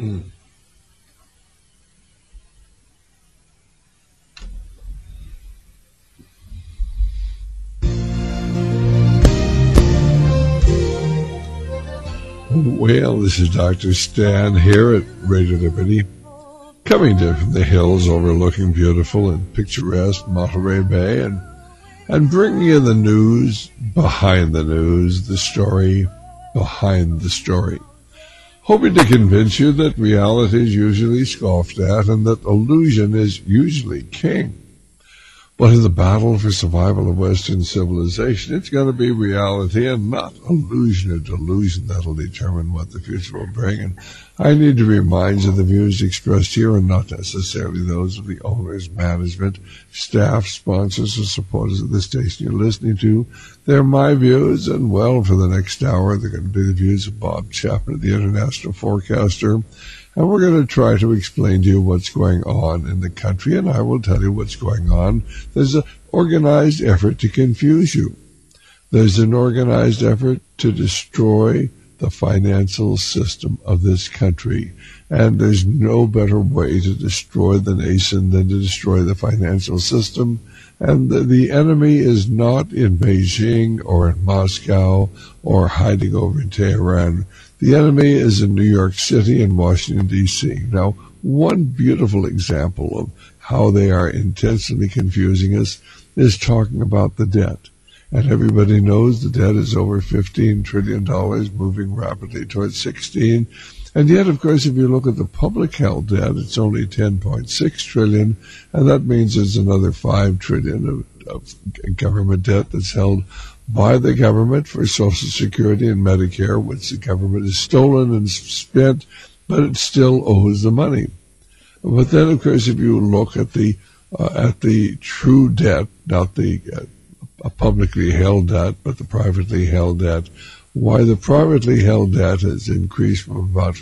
Mm. Well, this is Dr. Stan here at Radio Liberty, coming to from the hills overlooking beautiful and picturesque Monterey Bay, and bringing you the news behind the news, the story behind the story. Hoping to convince you that reality is usually scoffed at and that illusion is usually king. But in the battle for survival of Western civilization, it's going to be reality and not illusion or delusion that'll determine what the future will bring. And I need to remind you the views expressed here are not necessarily those of the owners, management, staff, sponsors, or supporters of the station you're listening to. They're my views, and well, for the next hour, they're going to be the views of Bob Chapman, the international forecaster. And we're going to try to explain to you what's going on in the country, and I will tell you what's going on. There's an organized effort to confuse you. There's an organized effort to destroy the financial system of this country. And there's no better way to destroy the nation than to destroy the financial system. And the enemy is not in Beijing or in Moscow or hiding over in Tehran. The enemy is in New York City and Washington, D.C. Now, one beautiful example of how they are intentionally confusing us is talking about the debt. And everybody knows the debt is over $15 trillion, moving rapidly towards 16. And yet, of course, if you look at the public held debt, it's only 10.6 trillion, and that means there's another 5 trillion of government debt that's held by the government for Social Security and Medicare, which the government has stolen and spent, but it still owes the money. But then, of course, if you look at the true debt, not the publicly held debt, but the privately held debt, why the privately held debt has increased from about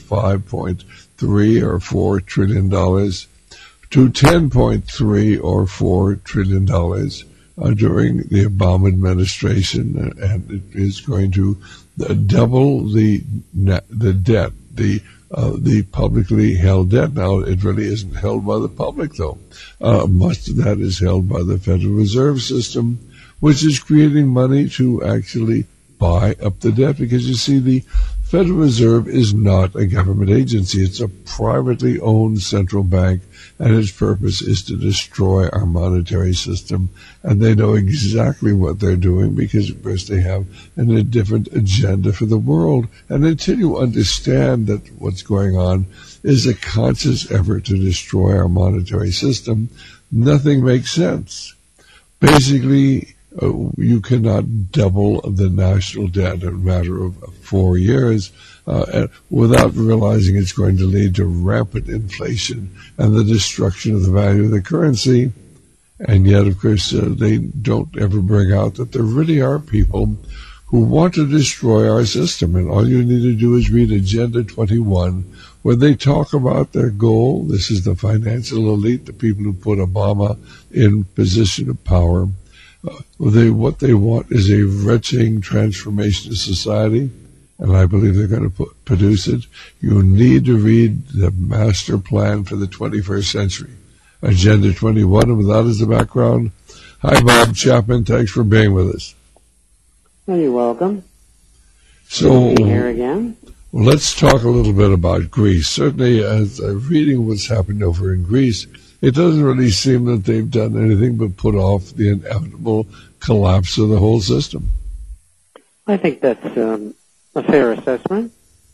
$5.3 or $4 trillion to $10.3 or $4 trillion during the Obama administration, and it is going to double the debt, the publicly held debt. Now, it really isn't held by the public, though. Much of that is held by the Federal Reserve System, which is creating money to actually buy up the debt, because you see, the Federal Reserve is not a government agency. It's a privately owned central bank, and its purpose is to destroy our monetary system. And they know exactly what they're doing because, of course, they have a different agenda for the world. And until you understand that what's going on is a conscious effort to destroy our monetary system, nothing makes sense. Basically, you cannot double the national debt in a matter of 4 years without realizing it's going to lead to rampant inflation and the destruction of the value of the currency. And yet, of course, they don't ever bring out that there really are people who want to destroy our system. And all you need to do is read Agenda 21, where they talk about their goal. This is the financial elite, the people who put Obama in position of power. What they want is a wretching transformation of society, and I believe they're going to produce it. You need to read the master plan for the 21st century, Agenda 21, and with that as the background, hi, Bob Chapman. Thanks for being with us. Well, you're welcome. So, Good to be here again. Let's talk a little bit about Greece. Certainly, as reading what's happened over in Greece, it doesn't really seem that they've done anything but put off the inevitable collapse of the whole system. I think that's a fair assessment,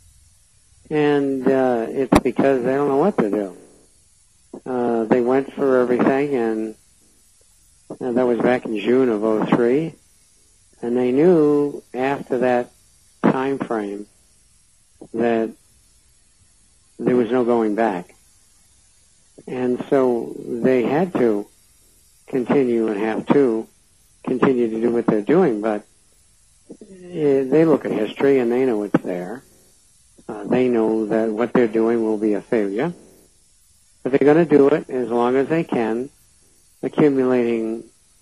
and it's because they don't know what to do. They went for everything, and that was back in June of '03, and they knew after that time frame that there was no going back. And so they had to continue and have to continue to do what they're doing, but they look at history and they know it's there. They know that what they're doing will be a failure. But they're going to do it as long as they can, accumulating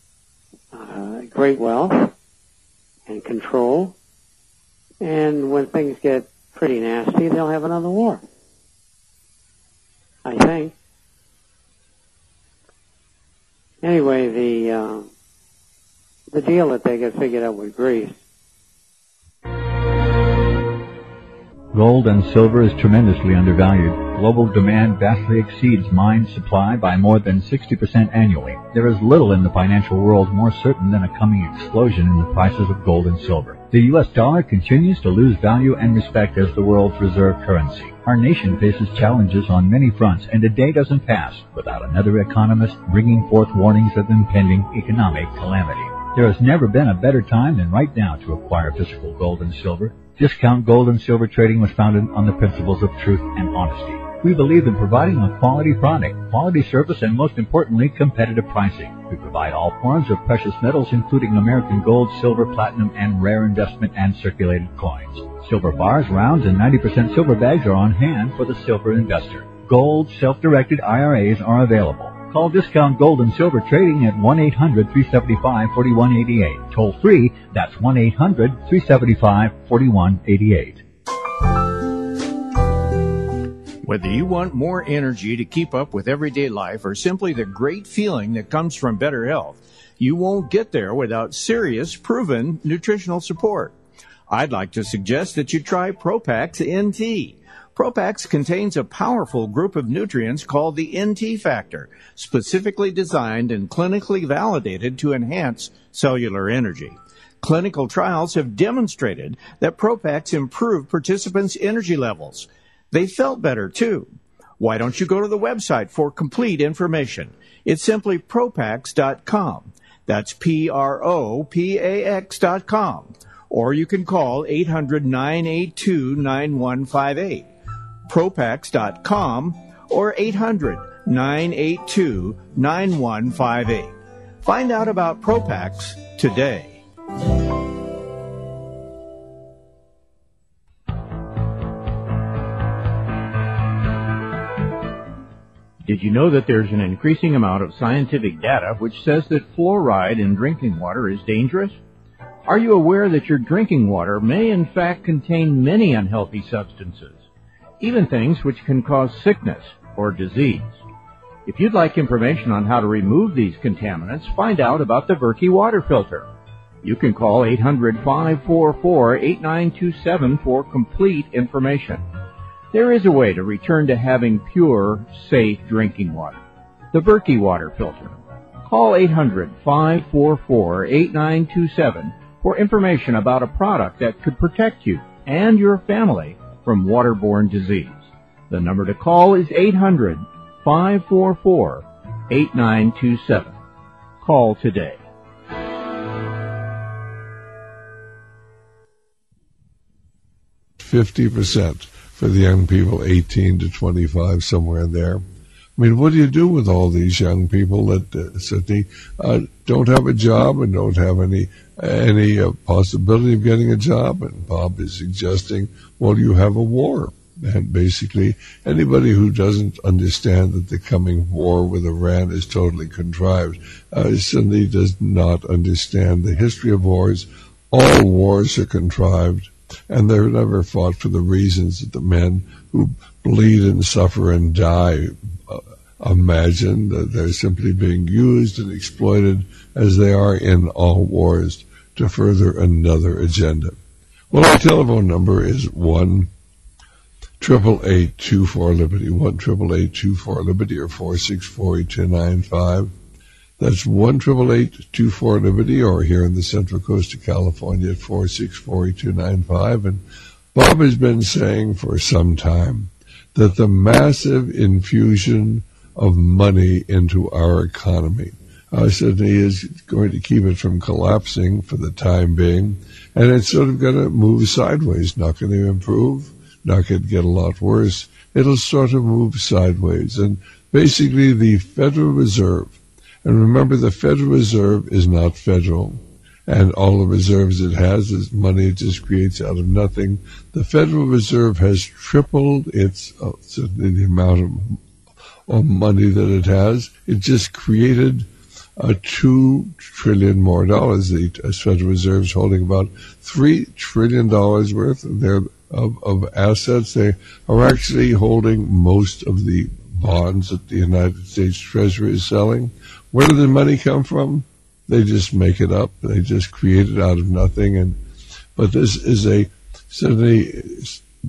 great wealth and control. And when things get pretty nasty, they'll have another war. I think. Anyway, the deal that they got figured out with Greece. Gold and silver is tremendously undervalued. Global demand vastly exceeds mine supply by more than 60% annually. There is little in the financial world more certain than a coming explosion in the prices of gold and silver. The U.S. dollar continues to lose value and respect as the world's reserve currency. Our nation faces challenges on many fronts, and a day doesn't pass without another economist bringing forth warnings of impending economic calamity. There has never been a better time than right now to acquire physical gold and silver. Discount Gold and Silver Trading was founded on the principles of truth and honesty. We believe in providing a quality product, quality service, and most importantly, competitive pricing. We provide all forms of precious metals, including American gold, silver, platinum, and rare investment and circulated coins. Silver bars, rounds, and 90% silver bags are on hand for the silver investor. Gold self-directed IRAs are available. Call Discount Gold and Silver Trading at 1-800-375-4188. Toll free, that's 1-800-375-4188. Whether you want more energy to keep up with everyday life or simply the great feeling that comes from better health, you won't get there without serious, proven nutritional support. I'd like to suggest that you try Propax NT. Propax contains a powerful group of nutrients called the NT factor, specifically designed and clinically validated to enhance cellular energy. Clinical trials have demonstrated that Propax improved participants' energy levels. They felt better, too. Why don't you go to the website for complete information? It's simply Propax.com. That's Propax.com. Or you can call 800-982-9158. Propax.com or 800-982-9158. Find out about Propax today. Did you know that there's an increasing amount of scientific data which says that fluoride in drinking water is dangerous? Are you aware that your drinking water may in fact contain many unhealthy substances, even things which can cause sickness or disease? If you'd like information on how to remove these contaminants, find out about the Berkey water filter. You can call 800-544-8927 for complete information. There is a way to return to having pure, safe drinking water. The Berkey water filter. Call 800-544-8927 for information about a product that could protect you and your family from waterborne disease. The number to call is 800-544-8927. Call today. %50 for the young people 18 to 25, somewhere in there. I mean, what do you do with all these young people that certainly don't have a job and don't have any possibility of getting a job? And Bob is suggesting, well, you have a war. And basically, anybody who doesn't understand that the coming war with Iran is totally contrived certainly does not understand the history of wars. All wars are contrived, and they're never fought for the reasons that the men who bleed and suffer and die imagine. That they're simply being used and exploited, as they are in all wars, to further another agenda. Well, our telephone number is 1-888-24-LIBERTY, 1-888-24-LIBERTY, or 464-8295. That's 1-888-24-LIBERTY, or here in the Central Coast of California at 464-8295. And Bob has been saying for some time that the massive infusion of money into our economy certainly is going to keep it from collapsing for the time being, and it's sort of going to move sideways, not going to improve, not going to get a lot worse. It'll sort of move sideways. And basically the Federal Reserve, and remember, the Federal Reserve is not federal, and all the reserves it has is money it just creates out of nothing. The Federal Reserve has tripled its certainly the amount of money that it has. It just created $2 trillion more dollars. The Federal Reserve is holding about $3 trillion worth of assets. They are actually holding most of the bonds that the United States Treasury is selling. Where did the money come from? They just make it up. They just create it out of nothing. But this is certainly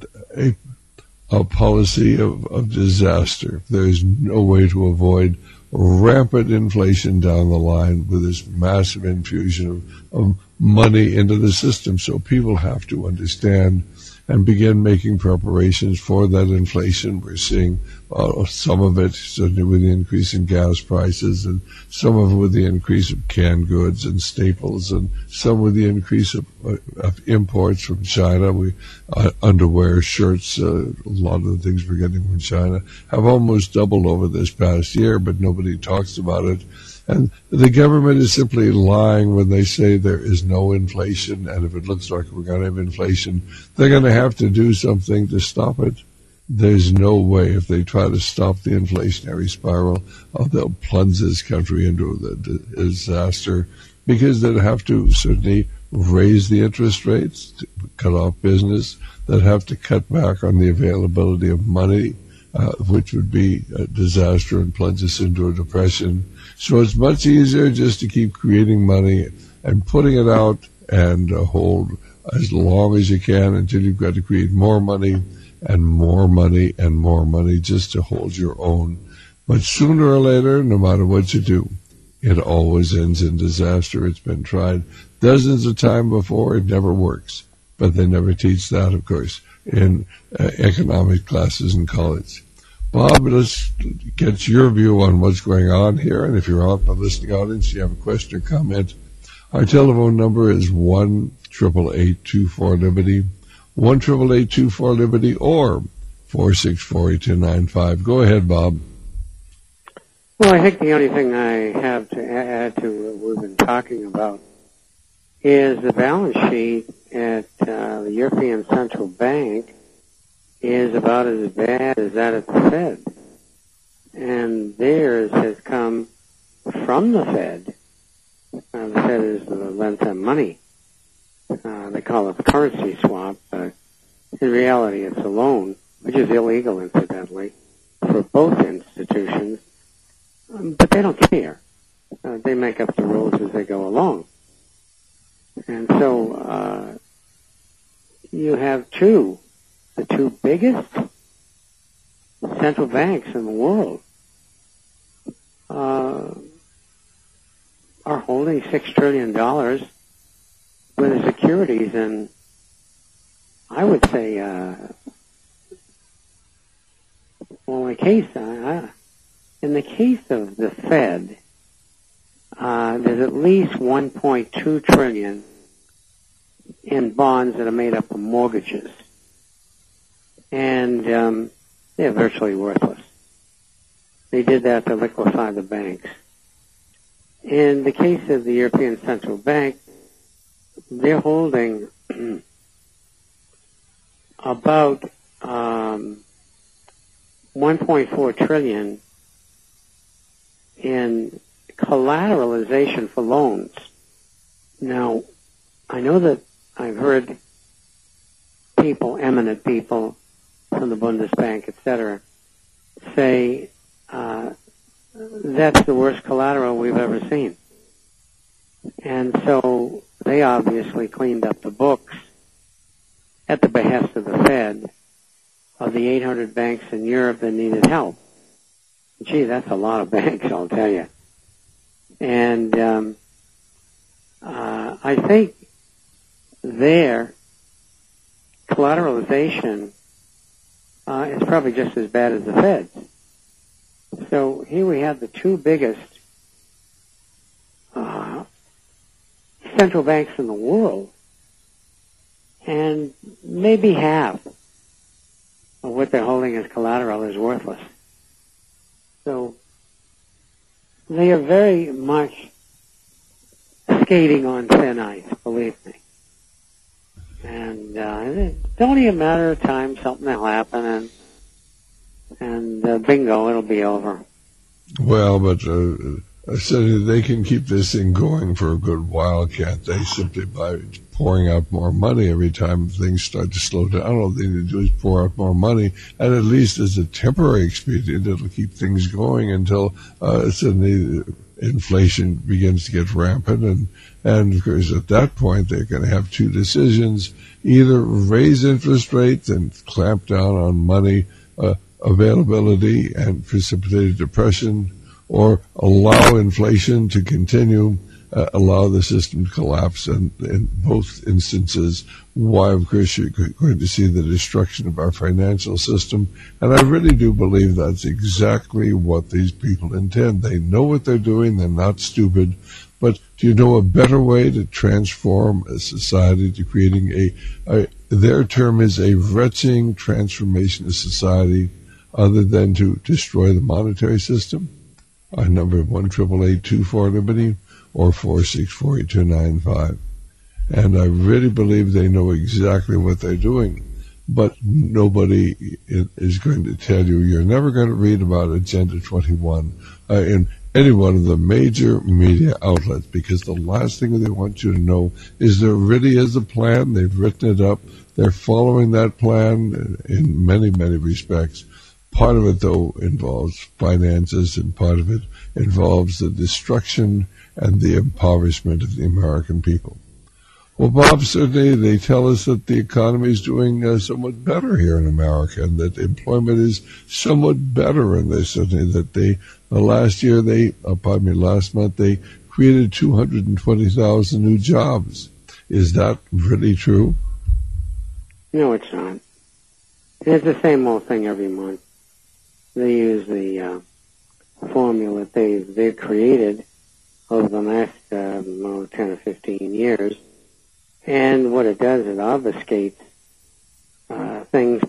a policy of disaster. There is no way to avoid rampant inflation down the line with this massive infusion of money into the system. So people have to understand and begin making preparations for that inflation. We're seeing some of it certainly with the increase in gas prices, and some of it with the increase of canned goods and staples, and some with the increase of imports from China. Underwear, shirts, a lot of the things we're getting from China have almost doubled over this past year, but nobody talks about it. And the government is simply lying when they say there is no inflation, and if it looks like we're going to have inflation, they're going to have to do something to stop it. There's no way, if they try to stop the inflationary spiral, they'll plunge this country into the disaster, because they'd have to certainly raise the interest rates, to cut off business, they'd have to cut back on the availability of money, which would be a disaster and plunge us into a depression. So it's much easier just to keep creating money and putting it out and hold as long as you can until you've got to create more money and more money and more money just to hold your own. But sooner or later, no matter what you do, it always ends in disaster. It's been tried dozens of times before. It never works. But they never teach that, of course, in economic classes in college. Bob, let's get your view on what's going on here. And if you're out in the listening audience, you have a question or comment, our telephone number is 1-888-24-LIBERTY, 1-888-24-LIBERTY, or 464-8295. Go ahead, Bob. Well, I think the only thing I have to add to what we've been talking about is the balance sheet at the European Central Bank is about as bad as that at the Fed. And theirs has come from the Fed. The Fed is lends them money. They call it a currency swap, but in reality it's a loan, which is illegal, incidentally, for both institutions. But they don't care. They make up the rules as they go along. And so you have the two biggest central banks in the world are holding $6 trillion worth of securities, and I would say, in the case of the Fed, there's at least $1.2 trillion in bonds that are made up of mortgages. And they're virtually worthless. They did that to liquefy the banks. In the case of the European Central Bank, they're holding about $1.4 trillion in collateralization for loans. Now, I know that I've heard people, eminent people from the Bundesbank, etc., say that's the worst collateral we've ever seen. And so they obviously cleaned up the books at the behest of the Fed of the 800 banks in Europe that needed help. Gee, that's a lot of banks, I'll tell you. And I think their collateralization is probably just as bad as the Fed's. So here we have the two biggest central banks in the world, and maybe half of what they're holding as collateral is worthless. So they are very much skating on thin ice, believe me. And it's only a matter of time, something will happen, and bingo, it'll be over. Well, but So they can keep this thing going for a good while, can't they? Simply by pouring out more money every time things start to slow down. All they need to do is pour out more money, and at least as a temporary expedient, it'll keep things going until suddenly inflation begins to get rampant. And of course, at that point, they're going to have two decisions: either raise interest rates and clamp down on money availability and precipitate depression, or allow inflation to continue, allow the system to collapse. And in both instances, why, of course, you're going to see the destruction of our financial system. And I really do believe that's exactly what these people intend. They know what they're doing. They're not stupid. But do you know a better way to transform a society to creating their term is a wretching transformation of society, other than to destroy the monetary system? Our number 1-888-24-LIBERTY or 464-8295. And I really believe they know exactly what they're doing. But nobody is going to tell you. You're never going to read about Agenda 21 in any one of the major media outlets, because the last thing they want you to know is there really is a plan. They've written it up. They're following that plan in many, many respects. Part of it, though, involves finances, and part of it involves the destruction and the impoverishment of the American people. Well, Bob, certainly they tell us that the economy is doing somewhat better here in America, and that employment is somewhat better. And they certainly that last month they created 220,000 new jobs. Is that really true? No, it's not. It's the same old thing every month. They use the formula they've created over the last 10 or 15 years. And what it does, it obfuscates things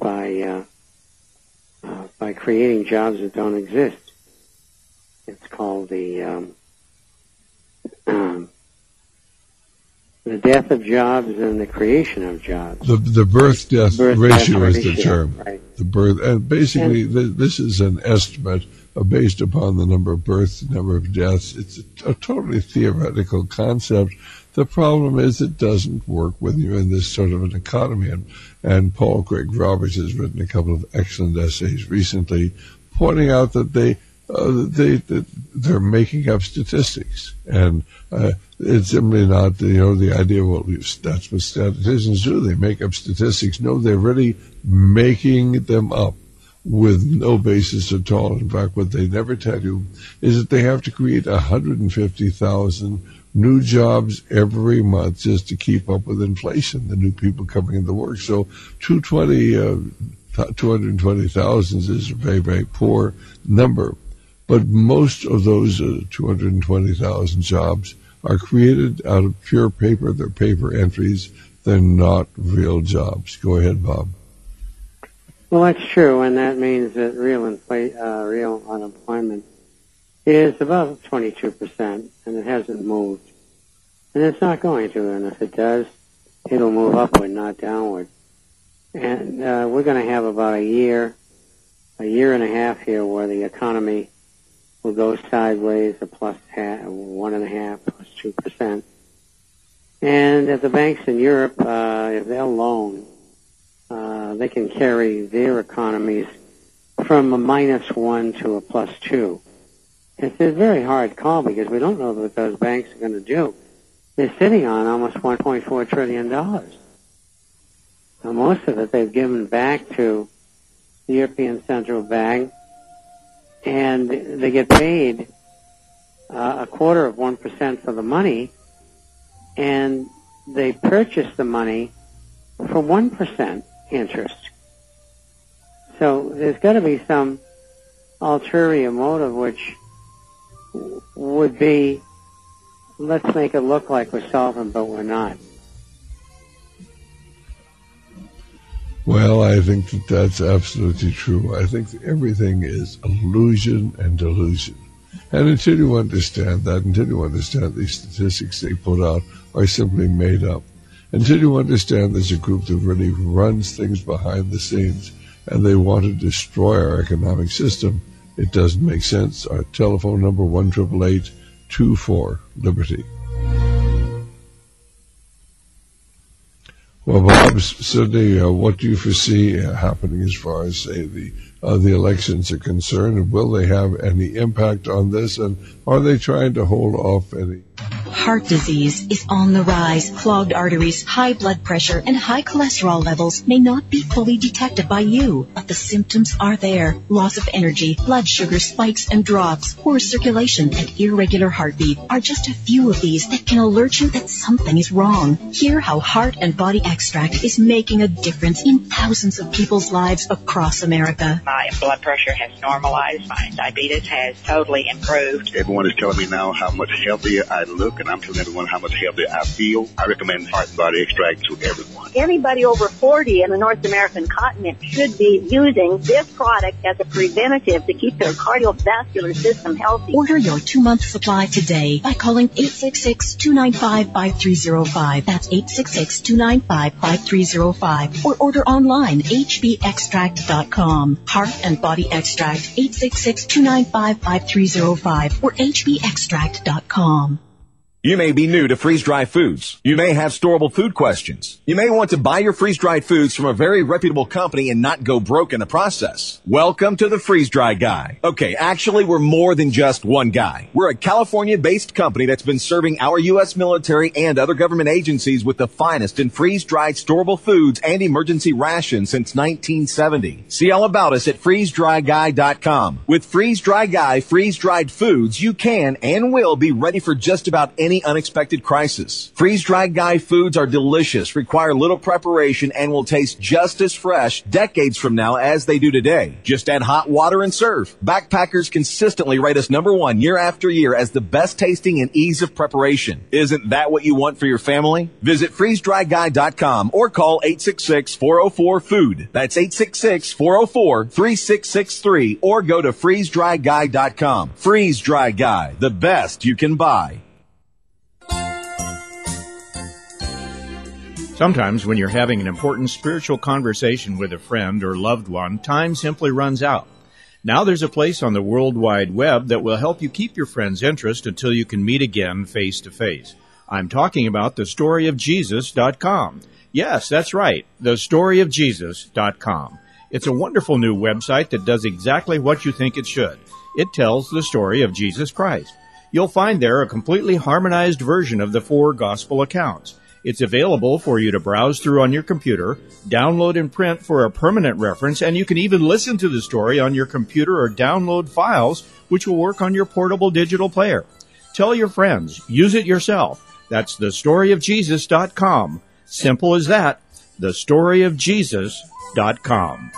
by creating jobs that don't exist. It's called the death of jobs and the creation of jobs. The birth-death ratio is the term. Right. The birth, and basically this is an estimate based upon the number of births, the number of deaths. It's a totally theoretical concept. The problem is it doesn't work when you're in this sort of an economy. And Paul Craig Roberts has written a couple of excellent essays recently pointing out that they're making up statistics. And it's simply not, the idea, well, that's what statisticians do. They make up statistics. No, they're really making them up with no basis at all. In fact, what they never tell you is that they have to create 150,000 new jobs every month just to keep up with inflation, the new people coming into work. So 220,000 is a very, very poor number. But most of those 220,000 jobs are created out of pure paper. They're paper entries. They're not real jobs. Go ahead, Bob. Well, that's true, and that means that real unemployment is about 22%, and it hasn't moved. And it's not going to, and if it does, it'll move upward, not downward. And we're going to have about a year and a half here where the economy will go sideways, a plus 1.5%, plus 2%. And if the banks in Europe, if they'll loan, they can carry their economies from a -1 to a +2. It's a very hard call because we don't know what those banks are going to do. They're sitting on almost $1.4 trillion. Now, most of it they've given back to the European Central Bank, and they get paid 0.25% for the money, and they purchase the money for 1% interest. So there's got to be some ulterior motive, which would be, let's make it look like we're solvent, but we're not. Well, I think that that's absolutely true. I think that everything is illusion and delusion. And until you understand that, until you understand these statistics they put out are simply made up, until you understand there's a group that really runs things behind the scenes and they want to destroy our economic system, it doesn't make sense. Our telephone number, 888-24-LIBERTY. Well, Bob, Sidney, what do you foresee happening as far as, say, the elections are concerned? And will they have any impact on this? And are they trying to hold off any? Heart disease is on the rise. Clogged arteries, high blood pressure, and high cholesterol levels may not be fully detected by you, but the symptoms are there. Loss of energy, blood sugar spikes and drops, poor circulation, and irregular heartbeat are just a few of these that can alert you that something is wrong. Hear how Heart and Body Extract is making a difference in thousands of people's lives across America. My blood pressure has normalized. My diabetes has totally improved. Everyone is telling me now how much healthier I look, and I'm telling everyone how much healthier I feel. I recommend Heart and Body Extract to everyone. Anybody over 40 in the North American continent should be using this product as a preventative to keep their cardiovascular system healthy. Order your 2-month supply today by calling 866-295-5305. That's 866-295-5305. Or order online, hbextract.com. Heart and Body Extract, 866-295-5305 or hbextract.com. You may be new to freeze-dried foods. You may have storable food questions. You may want to buy your freeze-dried foods from a very reputable company and not go broke in the process. Welcome to the Freeze-Dry Guy. Okay, actually, we're more than just one guy. We're a California-based company that's been serving our U.S. military and other government agencies with the finest in freeze-dried storable foods and emergency rations since 1970. See all about us at freezedryguy.com. With Freeze-Dry Guy freeze-dried foods, you can and will be ready for just about any unexpected crisis. Freeze-Dried Guy foods are delicious, require little preparation, and will taste just as fresh decades from now as they do today. Just add hot water and serve. Backpackers consistently rate us #1 year after year as the best tasting and ease of preparation. Isn't that what you want for your family? Visit freezedryguy.com or call 866-404-FOOD. That's 866-404-3663 or go to freezedryguy.com. Freeze-Dry Guy, the best you can buy. Sometimes when you're having an important spiritual conversation with a friend or loved one, time simply runs out. Now there's a place on the World Wide Web that will help you keep your friend's interest until you can meet again face to face. I'm talking about thestoryofjesus.com. Yes, that's right, thestoryofjesus.com. It's a wonderful new website that does exactly what you think it should. It tells the story of Jesus Christ. You'll find there a completely harmonized version of the 4 gospel accounts. It's available for you to browse through on your computer, download and print for a permanent reference, and you can even listen to the story on your computer or download files, which will work on your portable digital player. Tell your friends. Use it yourself. That's thestoryofjesus.com. Simple as that. thestoryofjesus.com.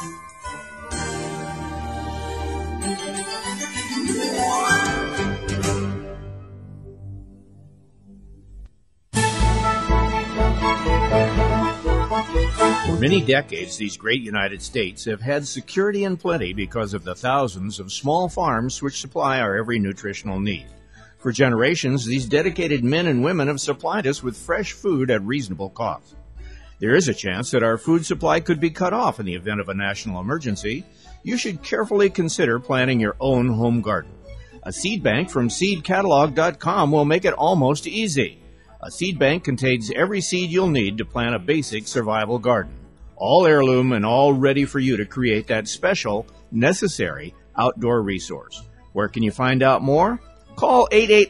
For many decades, these great United States have had security and plenty because of the thousands of small farms which supply our every nutritional need. For generations, these dedicated men and women have supplied us with fresh food at reasonable cost. There is a chance that our food supply could be cut off in the event of a national emergency. You should carefully consider planting your own home garden. A seed bank from seedcatalog.com will make it almost easy. A seed bank contains every seed you'll need to plant a basic survival garden. All heirloom and all ready for you to create that special, necessary outdoor resource. Where can you find out more? Call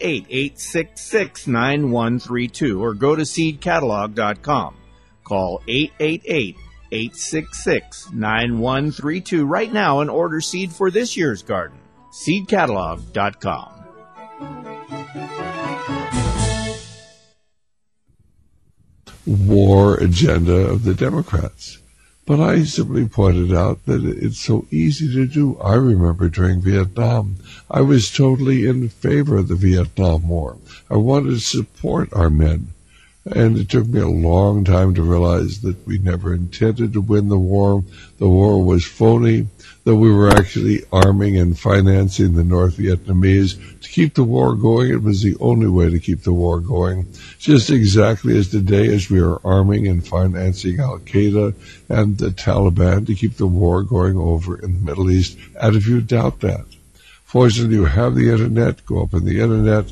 888-866-9132 or go to seedcatalog.com. Call 888-866-9132 right now and order seed for this year's garden. seedcatalog.com. War agenda of the Democrats. But I simply pointed out that it's so easy to do. I remember during Vietnam, I was totally in favor of the Vietnam War. I wanted to support our men. And it took me a long time to realize that we never intended to win the war. The war was phony, that we were actually arming and financing the North Vietnamese to keep the war going. It was the only way to keep the war going. Just exactly as today as we are arming and financing Al-Qaeda and the Taliban to keep the war going over in the Middle East. And if you doubt that, fortunately you have the Internet, go up on the Internet,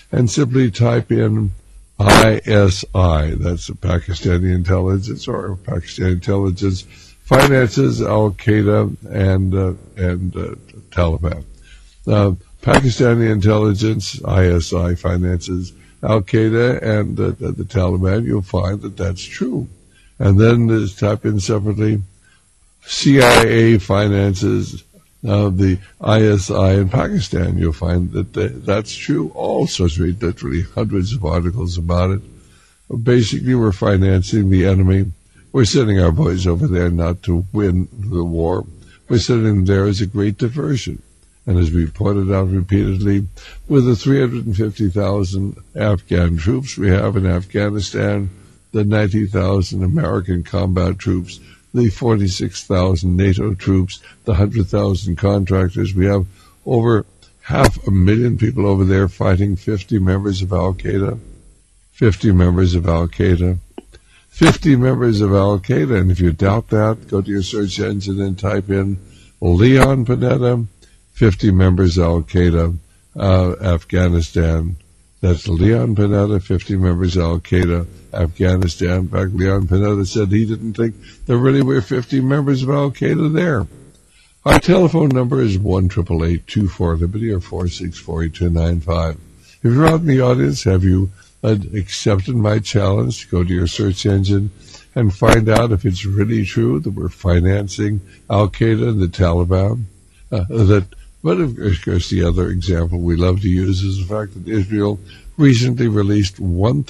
and simply type in ISI, that's the Pakistani intelligence, or Pakistani intelligence finances Al-Qaeda and Taliban. Pakistani intelligence, ISI, finances Al-Qaeda and the Taliban. You'll find that that's true. And then type in separately CIA finances the ISI in Pakistan. You'll find that that's true. All sorts of literally hundreds of articles about it. Basically, we're financing the enemy. We're sending our boys over there not to win the war. We're sending them there as a great diversion. And as we pointed out repeatedly, with the 350,000 Afghan troops we have in Afghanistan, the 90,000 American combat troops, the 46,000 NATO troops, the 100,000 contractors, we have over 500,000 people over there fighting 50 members of Al-Qaeda. 50 members of Al-Qaeda. 50 members of Al-Qaeda. And if you doubt that, go to your search engine and type in Leon Panetta, 50 members Al-Qaeda, Afghanistan. That's Leon Panetta, 50 members Al-Qaeda, Afghanistan. In fact, Leon Panetta said he didn't think there really were 50 members of Al-Qaeda there. Our telephone number is 1-888-24-LIBERTY or 464-8295. If you're out in the audience, have you accepted my challenge to go to your search engine and find out if it's really true that we're financing Al-Qaeda and the Taliban? But of course, the other example we love to use is the fact that Israel recently released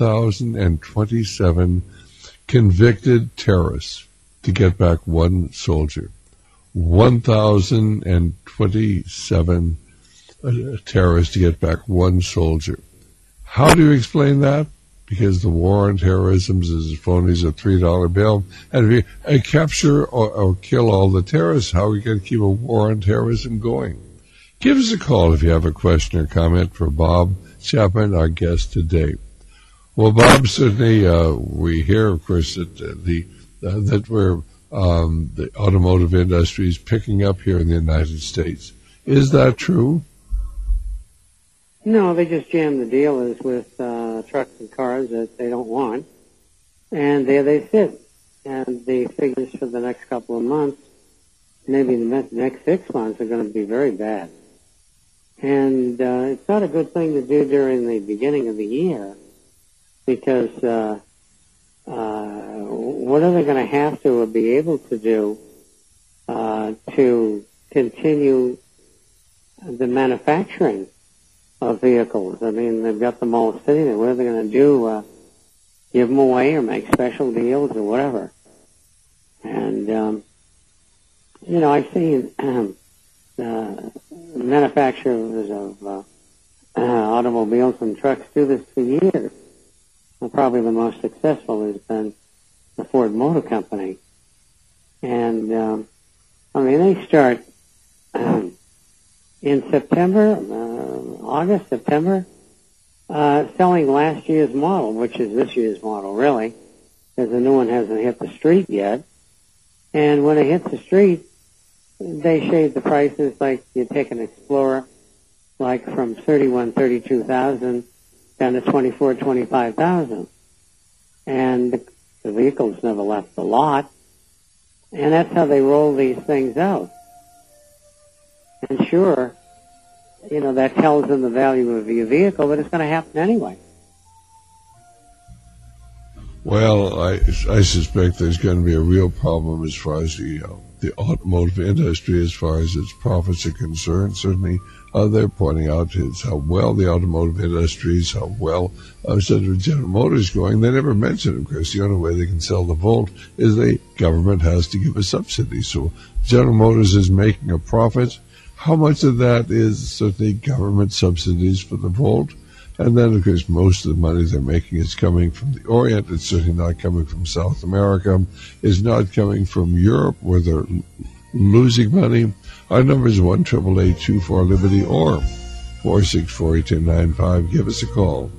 1,027 convicted terrorists to get back one soldier. 1,027 terrorists to get back one soldier. How do you explain that? Because the war on terrorism is as phony as a $3 bill. And if you capture or kill all the terrorists, how are we going to keep a war on terrorism going? Give us a call if you have a question or comment for Bob Chapman, our guest today. Well, Bob, certainly we hear, of course, that the automotive industry is picking up here in the United States. Is that true? No, they just jam the dealers with trucks and cars that they don't want, and there they sit. And the figures for the next couple of months, maybe the next 6 months, are going to be very bad. And it's not a good thing to do during the beginning of the year, because what are they going to have to or be able to do to continue the manufacturing of vehicles? I mean, they've got them all sitting there. What are they going to do? Give them away or make special deals or whatever? And, I've seen manufacturers of automobiles and trucks do this for years. Probably the most successful has been the Ford Motor Company. And, they start in September, August, September, selling last year's model, which is this year's model, really, because the new one hasn't hit the street yet. And when it hits the street, they shave the prices like you take an Explorer, like from $32,000 down to $25,000. And the vehicle's never left the lot. And that's how they roll these things out. And sure, that tells them the value of your vehicle, but it's going to happen anyway. Well, I suspect there's going to be a real problem as far as the automotive industry, as far as its profits are concerned. Certainly, they're pointing out how well the automotive industry is, how well General Motors is going. They never mention, of course, the only way they can sell the Volt is the government has to give a subsidy. So General Motors is making a profit. How much of that is certainly government subsidies for the Volt? And then, of course, most of the money they're making is coming from the Orient. It's certainly not coming from South America. It's not coming from Europe, where they're losing money. Our number is 1-888-24-LIBERTY or 464-8295. Give us a call.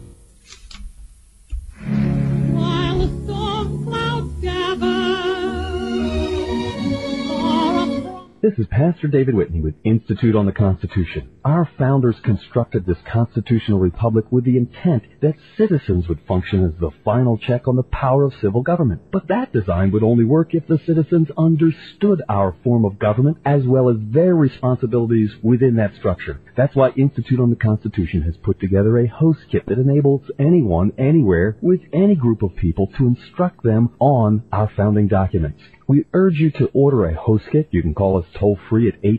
This is Pastor David Whitney with Institute on the Constitution. Our founders constructed this constitutional republic with the intent that citizens would function as the final check on the power of civil government. But that design would only work if the citizens understood our form of government as well as their responsibilities within that structure. That's why Institute on the Constitution has put together a host kit that enables anyone, anywhere, with any group of people to instruct them on our founding documents. We urge you to order a host kit. You can call us toll-free at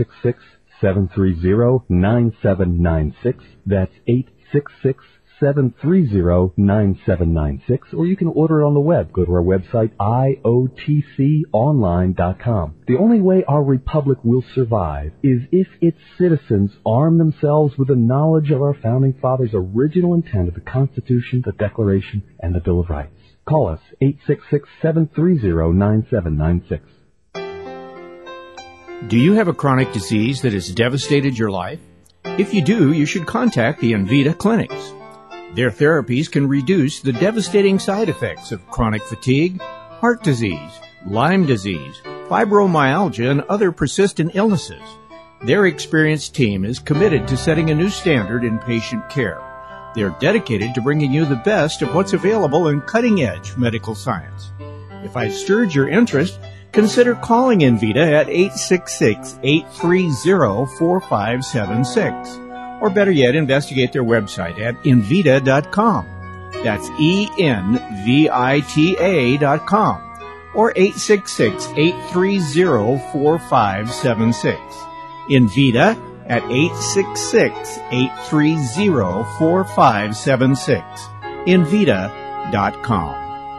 866-730-9796. That's 866-730-9796. Or you can order it on the web. Go to our website, iotconline.com. The only way our republic will survive is if its citizens arm themselves with the knowledge of our founding fathers' original intent of the Constitution, the Declaration, and the Bill of Rights. Call us, 866-730-9796. Do you have a chronic disease that has devastated your life? If you do, you should contact the Envita clinics. Their therapies can reduce the devastating side effects of chronic fatigue, heart disease, Lyme disease, fibromyalgia, and other persistent illnesses. Their experienced team is committed to setting a new standard in patient care. They're dedicated to bringing you the best of what's available in cutting-edge medical science. If I've stirred your interest, consider calling Envita at 866-830-4576. Or better yet, investigate their website at Envita.com. That's ENVITA.com. Or 866-830-4576. Envita at 866-830-4576. Envita.com.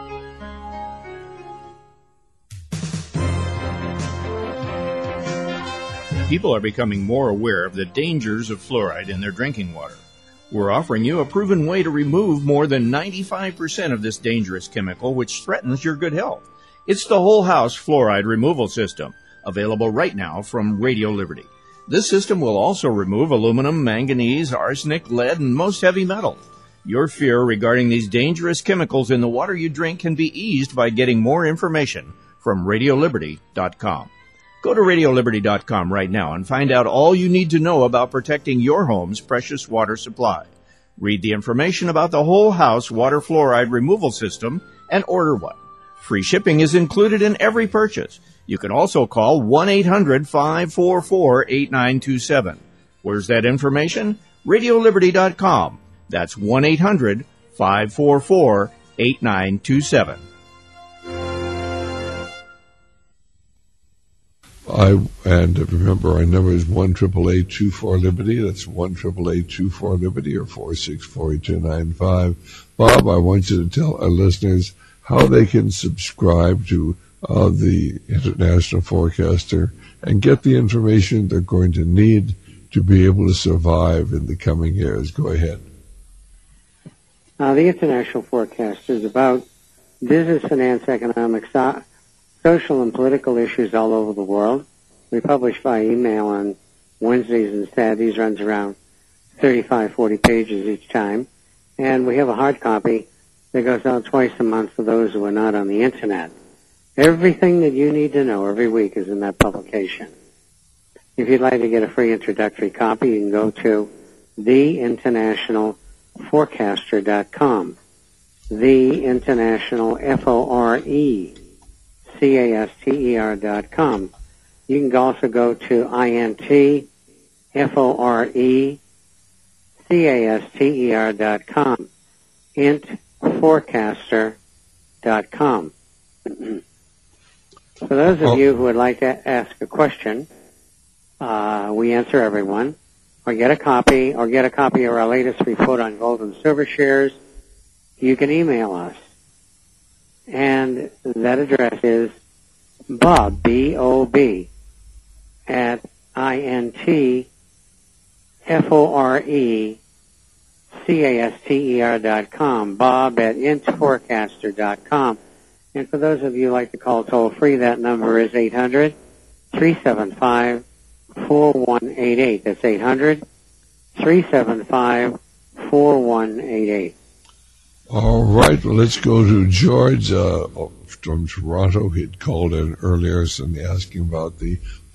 People are becoming more aware of the dangers of fluoride in their drinking water. We're offering you a proven way to remove more than 95% of this dangerous chemical which threatens your good health. It's the Whole House Fluoride Removal System, available right now from Radio Liberty. This system will also remove aluminum, manganese, arsenic, lead, and most heavy metals. Your fear regarding these dangerous chemicals in the water you drink can be eased by getting more information from RadioLiberty.com. Go to RadioLiberty.com right now and find out all you need to know about protecting your home's precious water supply. Read the information about the Whole House Water Fluoride Removal System and order one. Free shipping is included in every purchase. You can also call 1-800-544-8927. Where's that information? RadioLiberty.com. That's 1-800-544-8927. And remember, our number is 1-888-24-LIBERTY. That's 1-888-24-LIBERTY or 464-8295. Bob, I want you to tell our listeners how they can subscribe to the International Forecaster and get the information they're going to need to be able to survive in the coming years. Go ahead. The International Forecaster is about business, finance, economics, social and political issues all over the world. We publish by email on Wednesdays and Saturdays, runs around 35, 40 pages each time. And we have a hard copy that goes out twice a month for those who are not on the Internet. Everything that you need to know every week is in that publication. If you'd like to get a free introductory copy, you can go to theinternationalforecaster.com. theinternational.com. You can also go to intforecaster.com. intforecaster.com. For those of you who would like to ask a question, we answer everyone. Or get a copy of our latest report on gold and silver shares, you can email us. And that address is Bob, B-O-B, at intforecaster.com, Bob at intforecaster.com. And for those of you who like to call toll-free, that number is 800-375-4188. That's 800-375-4188. All right, well, let's go to George from Toronto. He had called in earlier and asking about the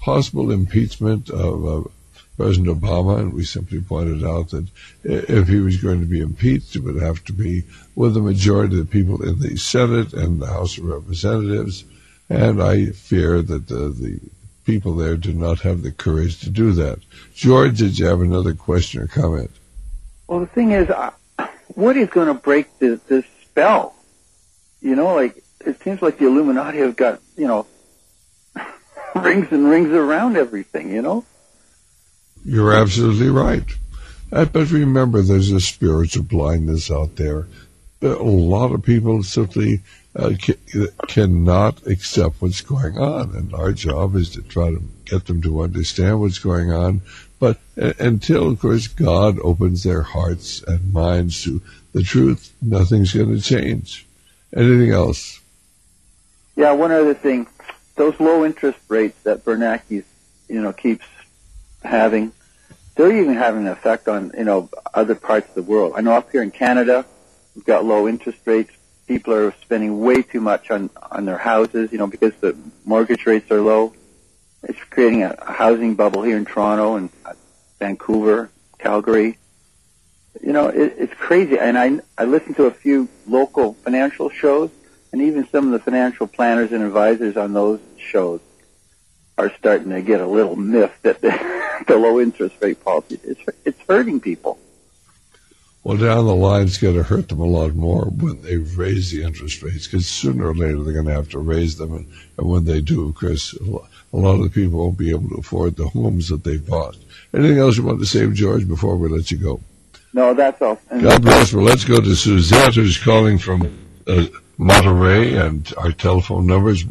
possible impeachment of President Obama, and we simply pointed out that if he was going to be impeached, it would have to be with a majority of the people in the Senate and the House of Representatives, and I fear that the people there do not have the courage to do that. George, did you have another question or comment? Well, the thing is, what is going to break this spell? You know, like, it seems like the Illuminati have got, you know, rings and rings around everything, you know? You're absolutely right. But remember, there's a spiritual blindness out there. A lot of people simply cannot accept what's going on, and our job is to try to get them to understand what's going on. But until, of course, God opens their hearts and minds to the truth, nothing's going to change. Anything else? Yeah, one other thing. Those low interest rates that Bernanke, you know, keeps having, they're even having an effect on, you know, other parts of the world. I know up here in Canada, we've got low interest rates. People are spending way too much on their houses, you know, because the mortgage rates are low. It's creating a housing bubble here in Toronto and Vancouver, Calgary. You know, it's crazy. And I listen to a few local financial shows, and even some of the financial planners and advisors on those shows are starting to get a little miffed at the low interest rate policy. It's hurting people. Well, down the line, it's going to hurt them a lot more when they raise the interest rates, because sooner or later they're going to have to raise them. And when they do, Chris, a lot of the people won't be able to afford the homes that they bought. Anything else you want to say, George, before we let you go? No, that's all. God bless. Well, let's go to Suzette, who's calling from Monterey, and our telephone number is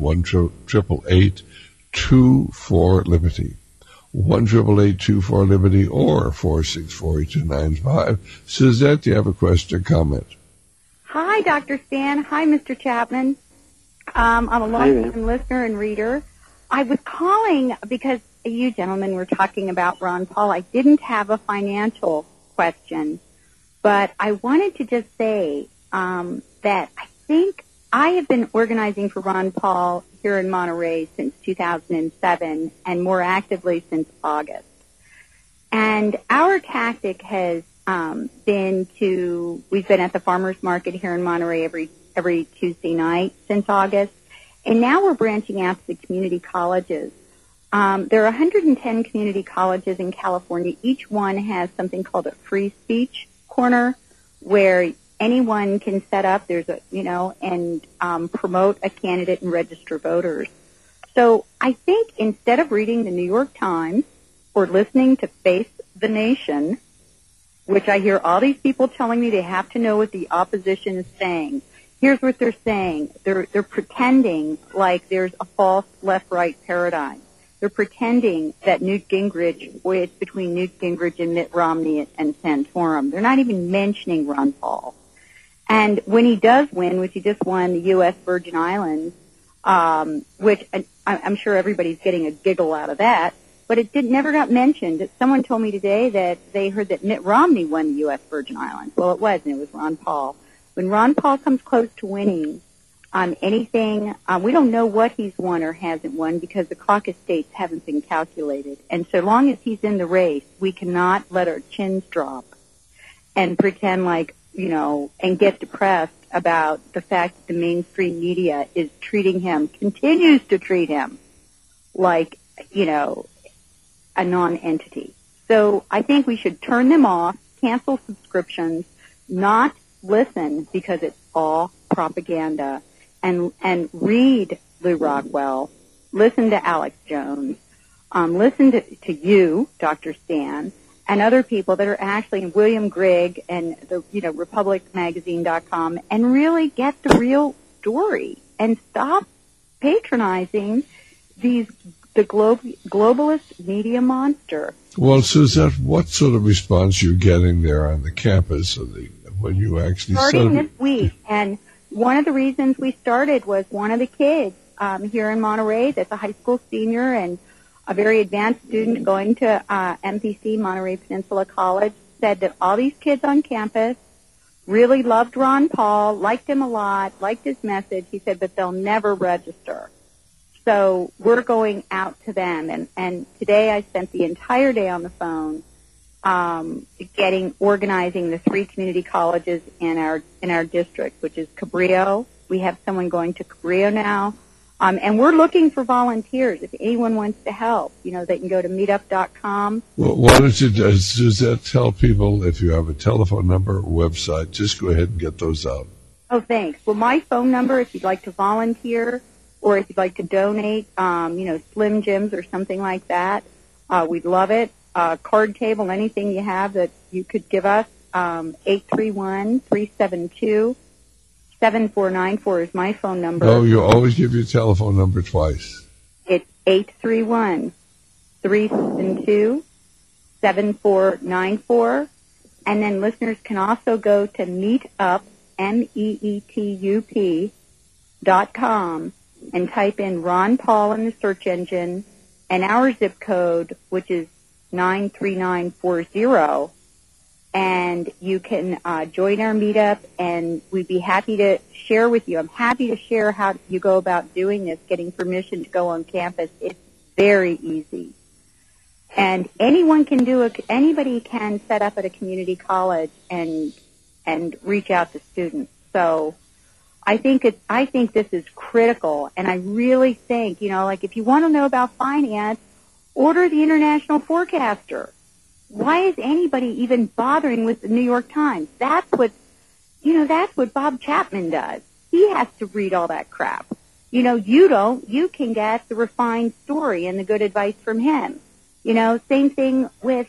1-888-24-LIBERTY. 1-888-24-LIBERTY or 464-8295. Suzette, do you have a question or comment? Hi, Dr. Stan. Hi, Mr. Chapman. I'm a long-time listener and reader. I was calling because you gentlemen were talking about Ron Paul. I didn't have a financial question, but I wanted to just say that I think I have been organizing for Ron Paul here in Monterey since 2007 and more actively since August. And our tactic has been we've been at the farmers market here in Monterey every Tuesday night since August, and now we're branching out to the community colleges. There are 110 community colleges in California. Each one has something called a free speech corner where anyone can set up, and promote a candidate and register voters. So I think instead of reading the New York Times or listening to Face the Nation, which I hear all these people telling me they have to know what the opposition is saying, here's what they're saying. They're pretending like there's a false left-right paradigm. They're pretending that Newt Gingrich, it's between Newt Gingrich and Mitt Romney and Santorum. They're not even mentioning Ron Paul. And when he does win, which he just won the U.S. Virgin Islands, which I'm sure everybody's getting a giggle out of that, but it never got mentioned. Someone told me today that they heard that Mitt Romney won the U.S. Virgin Islands. Well, it wasn't. It was Ron Paul. When Ron Paul comes close to winning on anything, we don't know what he's won or hasn't won because the caucus states haven't been calculated. And so long as he's in the race, we cannot let our chins drop and pretend like, and get depressed about the fact that the mainstream media continues to treat him like, a non-entity. So I think we should turn them off, cancel subscriptions, not listen because it's all propaganda, and read Lou Rockwell, listen to Alex Jones, listen to you, Dr. Stan, and other people that are actually in William Grigg and the RepublicMagazine.com, and really get the real story and stop patronizing the globalist media monster. Well, Suzette, what sort of response are you getting there on the campus when you actually starting this week? And one of the reasons we started was one of the kids here in Monterey that's a high school senior and a very advanced student going to MPC, Monterey Peninsula College, said that all these kids on campus really loved Ron Paul, liked him a lot, liked his message. He said, but they'll never register. So we're going out to them, and today I spent the entire day on the phone organizing the 3 community colleges in our district, which is Cabrillo. We have someone going to Cabrillo now, and we're looking for volunteers. If anyone wants to help, they can go to meetup.com. Well, why don't you, Suzette, tell people if you have a telephone number or website, just go ahead and get those out. Oh, thanks. Well, my phone number, if you'd like to volunteer or if you'd like to donate, Slim Jims or something like that, we'd love it. Card table, anything you have that you could give us, 831-372-7494 is my phone number. No, you always give your telephone number twice. It's 831-372-7494. And then listeners can also go to meetup, MEETUP.com, and type in Ron Paul in the search engine and our zip code, which is 93940, and you can join our meetup, and we'd be happy to share with you. I'm happy to share how you go about doing this, getting permission to go on campus. It's very easy. And anyone can do it. Anybody can set up at a community college and reach out to students. So I think this is critical, and I really think, if you want to know about finance, order the International Forecaster. Why is anybody even bothering with the New York Times? That's what Bob Chapman does. He has to read all that crap. You don't. You can get the refined story and the good advice from him. Same thing with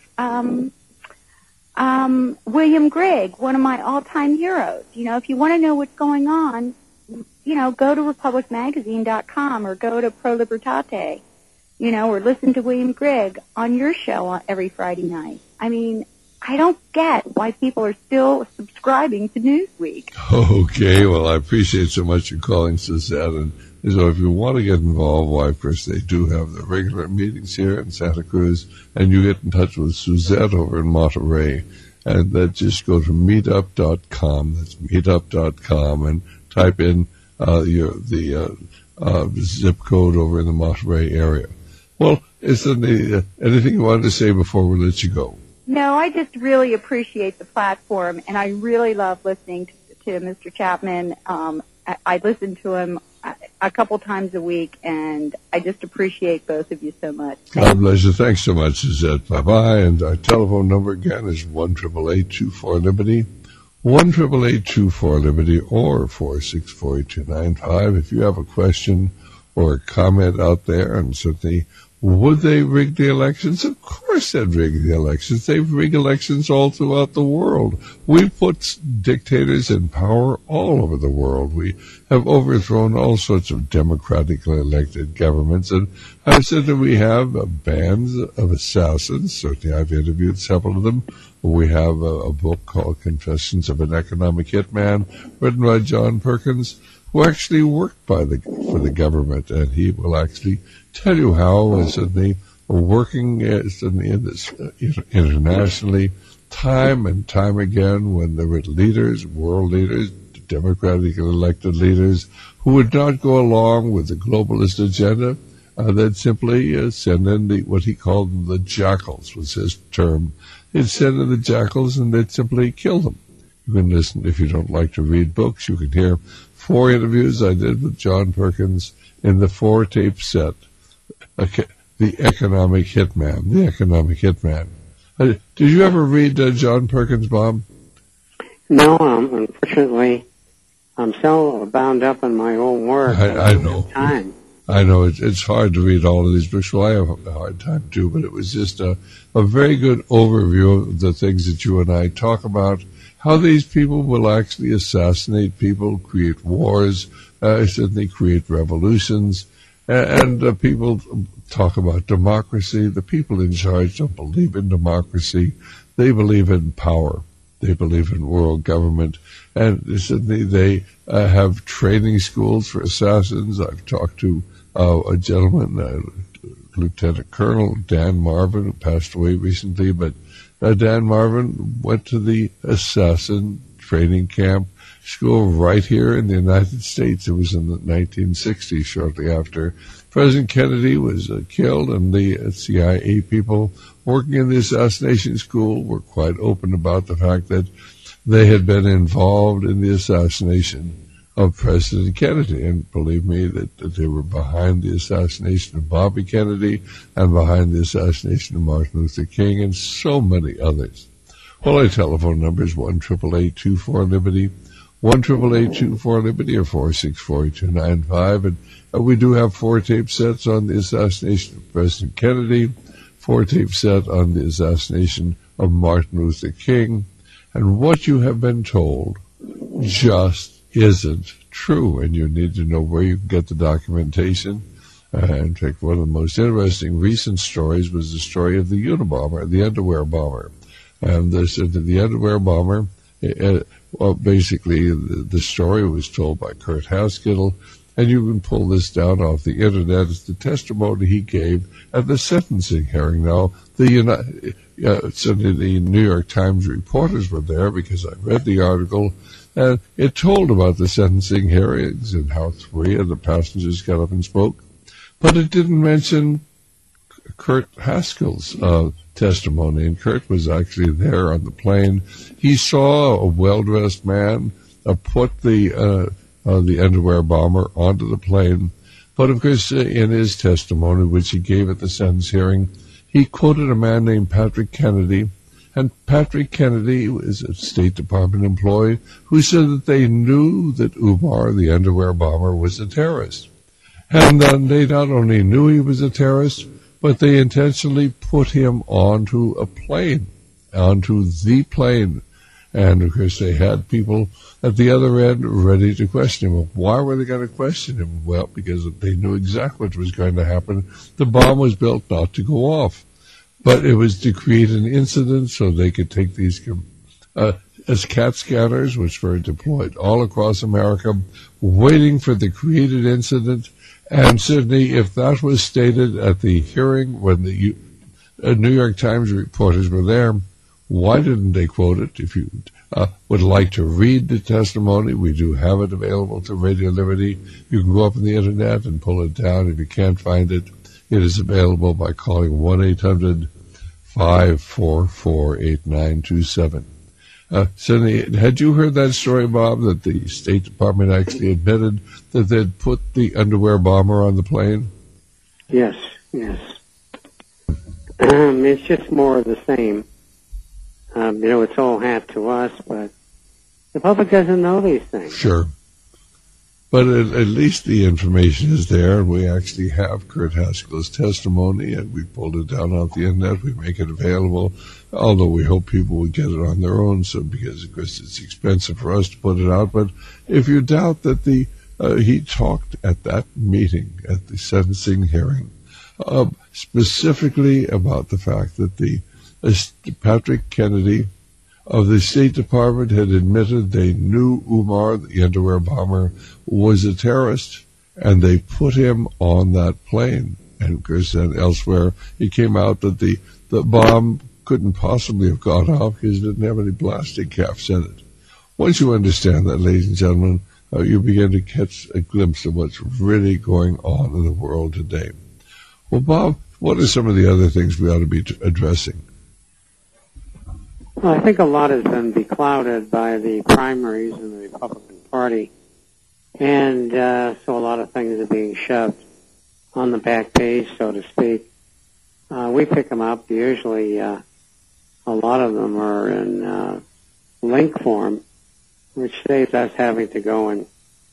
William Grigg, one of my all-time heroes. If you want to know what's going on, go to republicmagazine.com or go to Pro Libertate, or listen to William Grigg on your show every Friday night. I mean, I don't get why people are still subscribing to Newsweek. Okay, well, I appreciate so much you calling, Suzette. And so if you want to get involved, why, of course, they do have the regular meetings here in Santa Cruz, and you get in touch with Suzette over in Monterey. And then just go to meetup.com. That's meetup.com, and type in the zip code over in the Monterey area. Well, is there anything you wanted to say before we let you go? No, I just really appreciate the platform, and I really love listening to Mr. Chapman. I listen to him a couple times a week, and I just appreciate both of you so much. God bless you. Thanks so much, Suzette. Bye-bye. And our telephone number again is 1-888-24-LIBERTY, 1-888-24-LIBERTY, or 464-8295. If you have a question or a comment out there, and certainly, would they rig the elections? Of course they'd rig the elections. They've rigged elections all throughout the world. We put dictators in power all over the world. We have overthrown all sorts of democratically elected governments. And I've said that we have bands of assassins. Certainly I've interviewed several of them. We have a book called Confessions of an Economic Hitman, written by John Perkins, who actually worked for the government, and he will actually tell you how, suddenly working internationally, time and time again, when there were leaders, world leaders, democratically elected leaders, who would not go along with the globalist agenda, they'd simply send in what he called the jackals, was his term. He'd send in the jackals, and they'd simply kill them. You can listen, if you don't like to read books, you can hear 4 interviews I did with John Perkins in the 4-tape set, The Economic Hitman. The Economic Hitman. Did you ever read John Perkins, Bob? No, unfortunately, I'm so bound up in my own work. I know. Time. I know it's hard to read all of these books. Well, I have a hard time too, but it was just a very good overview of the things that you and I talk about. How these people will actually assassinate people, create wars, certainly create revolutions, and people talk about democracy. The people in charge don't believe in democracy. They believe in power. They believe in world government. And certainly they have training schools for assassins. I've talked to a gentleman, Lieutenant Colonel Dan Marvin, who passed away recently, but Dan Marvin went to the assassin training camp school right here in the United States. It was in the 1960s, shortly after President Kennedy was killed, and the CIA people working in the assassination school were quite open about the fact that they had been involved in the assassination of President Kennedy. And believe me, that they were behind the assassination of Bobby Kennedy and behind the assassination of Martin Luther King and so many others. Well, our telephone number is 1-888-24-LIBERTY, 1-888-24-LIBERTY, or 464-8295. And we do have 4 tape sets on the assassination of President Kennedy, 4 tape set on the assassination of Martin Luther King. And what you have been told just isn't true, and you need to know where you can get the documentation. In fact, one of the most interesting recent stories was the story of the Unabomber, the underwear bomber. And they said that the underwear bomber, basically the story was told by Kurt Haskell, and you can pull this down off the internet. It's the testimony he gave at the sentencing hearing. Now, the New York Times reporters were there because I read the article, and it told about the sentencing hearings and how 3 of the passengers got up and spoke. But it didn't mention Kurt Haskell's testimony, and Kurt was actually there on the plane. He saw a well-dressed man put the underwear bomber onto the plane. But, of course, in his testimony, which he gave at the sentence hearing, he quoted a man named Patrick Kennedy. And Patrick Kennedy was a State Department employee who said that they knew that Umar, the underwear bomber, was a terrorist. And then they not only knew he was a terrorist, but they intentionally put him onto a plane, onto the plane. And, of course, they had people at the other end ready to question him. Why were they going to question him? Well, because they knew exactly what was going to happen. The bomb was built not to go off, but it was to create an incident so they could take these as CAT scanners, which were deployed all across America, waiting for the created incident. And certainly, if that was stated at the hearing when the New York Times reporters were there, why didn't they quote it? If you would like to read the testimony, we do have it available to Radio Liberty. You can go up on the internet and pull it down. If you can't find it, it is available by calling 1-800-544-8927. Cindy, had you heard that story, Bob, that the State Department actually admitted that they'd put the underwear bomber on the plane? Yes. It's just more of the same. It's all hat to us, but the public doesn't know these things. Sure. But at least the information is there, and we actually have Kurt Haskell's testimony, and we pulled it down off the internet. We make it available, although we hope people will get it on their own, because, of course, it's expensive for us to put it out. But if you doubt that he talked at that meeting, at the sentencing hearing, specifically about the fact that Patrick Kennedy of the State Department had admitted they knew Umar, the underwear bomber, was a terrorist, and they put him on that plane. And, of course, then elsewhere, it came out that the bomb couldn't possibly have gone off because it didn't have any plastic caps in it. Once you understand that, ladies and gentlemen, you begin to catch a glimpse of what's really going on in the world today. Well, Bob, what are some of the other things we ought to be addressing? Well, I think a lot has been beclouded by the primaries in the Republican Party, and so a lot of things are being shoved on the back page, so to speak. We pick them up. Usually a lot of them are in link form, which saves us having to go and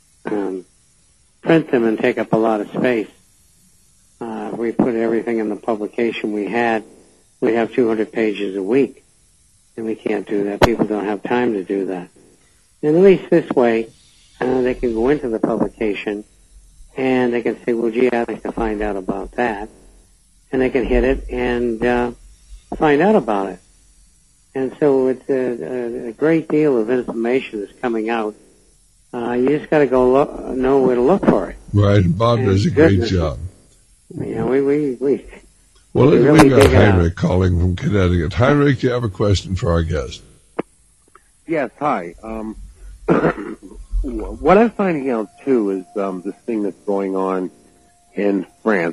print them and take up a lot of space. If we put everything in the publication we'd have 200 pages a week. And we can't do that. People don't have time to do that. And at least this way, they can go into the publication and they can say, well, gee, I'd like to find out about that. And they can hit it and find out about it. And so it's a great deal of information that's coming out. You just got to go know where to look for it. Right. Bob does a great job. Well, we've got Heinrich calling from Connecticut. Heinrich, do you have a question for our guest? Yes, hi. What I'm finding out, too, is this thing that's going on in France.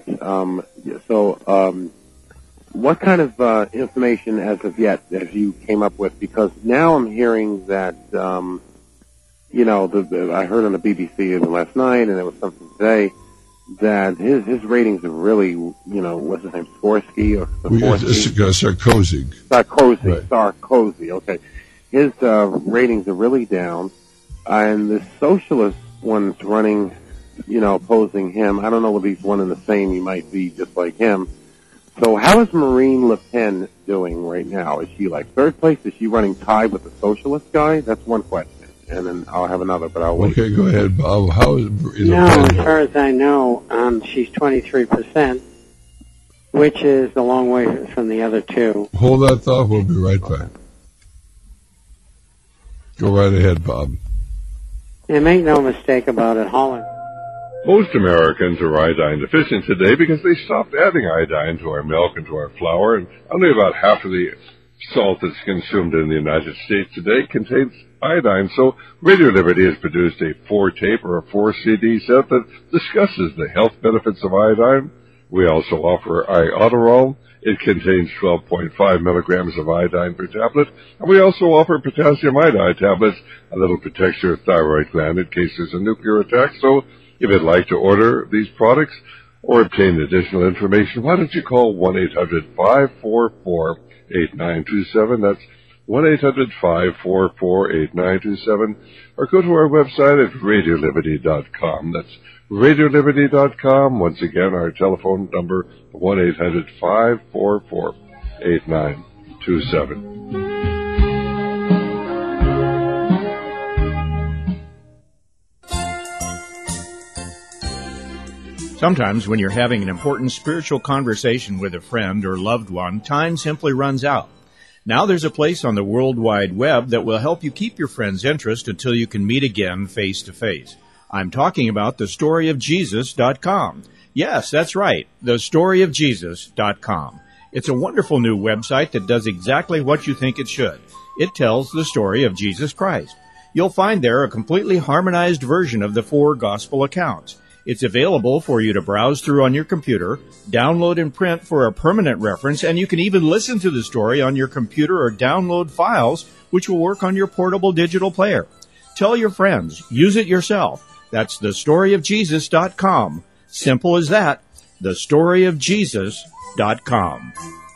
What kind of information as of yet have you came up with? Because now I'm hearing that, I heard on the BBC even last night, and there was something today, that his ratings are really, what's his name, Skorsky or Sarkozy. Right. Sarkozy, okay. His ratings are really down, and the socialist one's running, opposing him. I don't know whether he's one and the same. He might be just like him. So how is Marine Le Pen doing right now? Is she like third place? Is she running tied with the socialist guy? That's one question. And then I'll have another, but I'll wait. Okay, go ahead, Bob. How is No, as far as I know, she's 23%, which is a long way from the other two. Hold that thought. We'll be right back. Go right ahead, Bob. And make no mistake about it, Holland. Most Americans are iodine deficient today because they stopped adding iodine to our milk and to our flour, and only about half of the salt that's consumed in the United States today contains iodine. So Radio Liberty has produced a 4-tape or a 4-CD set that discusses the health benefits of iodine. We also offer Iodoral. It contains 12.5 milligrams of iodine per tablet. And we also offer potassium iodide tablets, a little protects your thyroid gland in case there's a nuclear attack. So if you'd like to order these products or obtain additional information, why don't you call 1-800-544-8927. That's 1-800-544-8927. Or go to our website at radioliberty.com. That's radioliberty.com. Once again, our telephone number, 1-800-544-8927. Sometimes when you're having an important spiritual conversation with a friend or loved one, time simply runs out. Now there's a place on the World Wide Web that will help you keep your friend's interest until you can meet again face to face. I'm talking about thestoryofjesus.com. Yes, that's right, thestoryofjesus.com. It's a wonderful new website that does exactly what you think it should. It tells the story of Jesus Christ. You'll find there a completely harmonized version of the 4 gospel accounts. It's available for you to browse through on your computer, download and print for a permanent reference, and you can even listen to the story on your computer or download files, which will work on your portable digital player. Tell your friends. Use it yourself. That's thestoryofjesus.com. Simple as that. thestoryofjesus.com.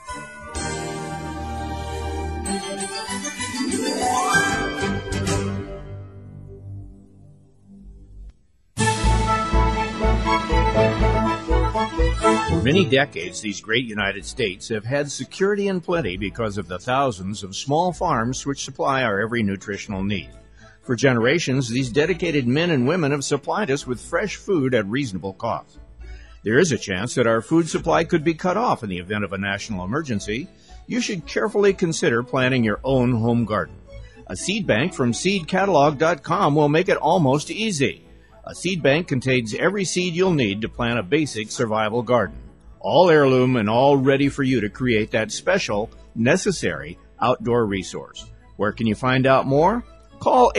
For many decades, these great United States have had security and plenty because of the thousands of small farms which supply our every nutritional need. For generations, these dedicated men and women have supplied us with fresh food at reasonable cost. There is a chance that our food supply could be cut off in the event of a national emergency. You should carefully consider planting your own home garden. A seed bank from seedcatalog.com will make it almost easy. A seed bank contains every seed you'll need to plant a basic survival garden. All heirloom and all ready for you to create that special, necessary outdoor resource. Where can you find out more? Call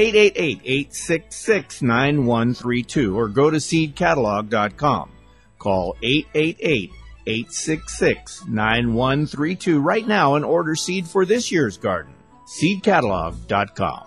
888-866-9132 or go to seedcatalog.com. Call 888-866-9132 right now and order seed for this year's garden. seedcatalog.com.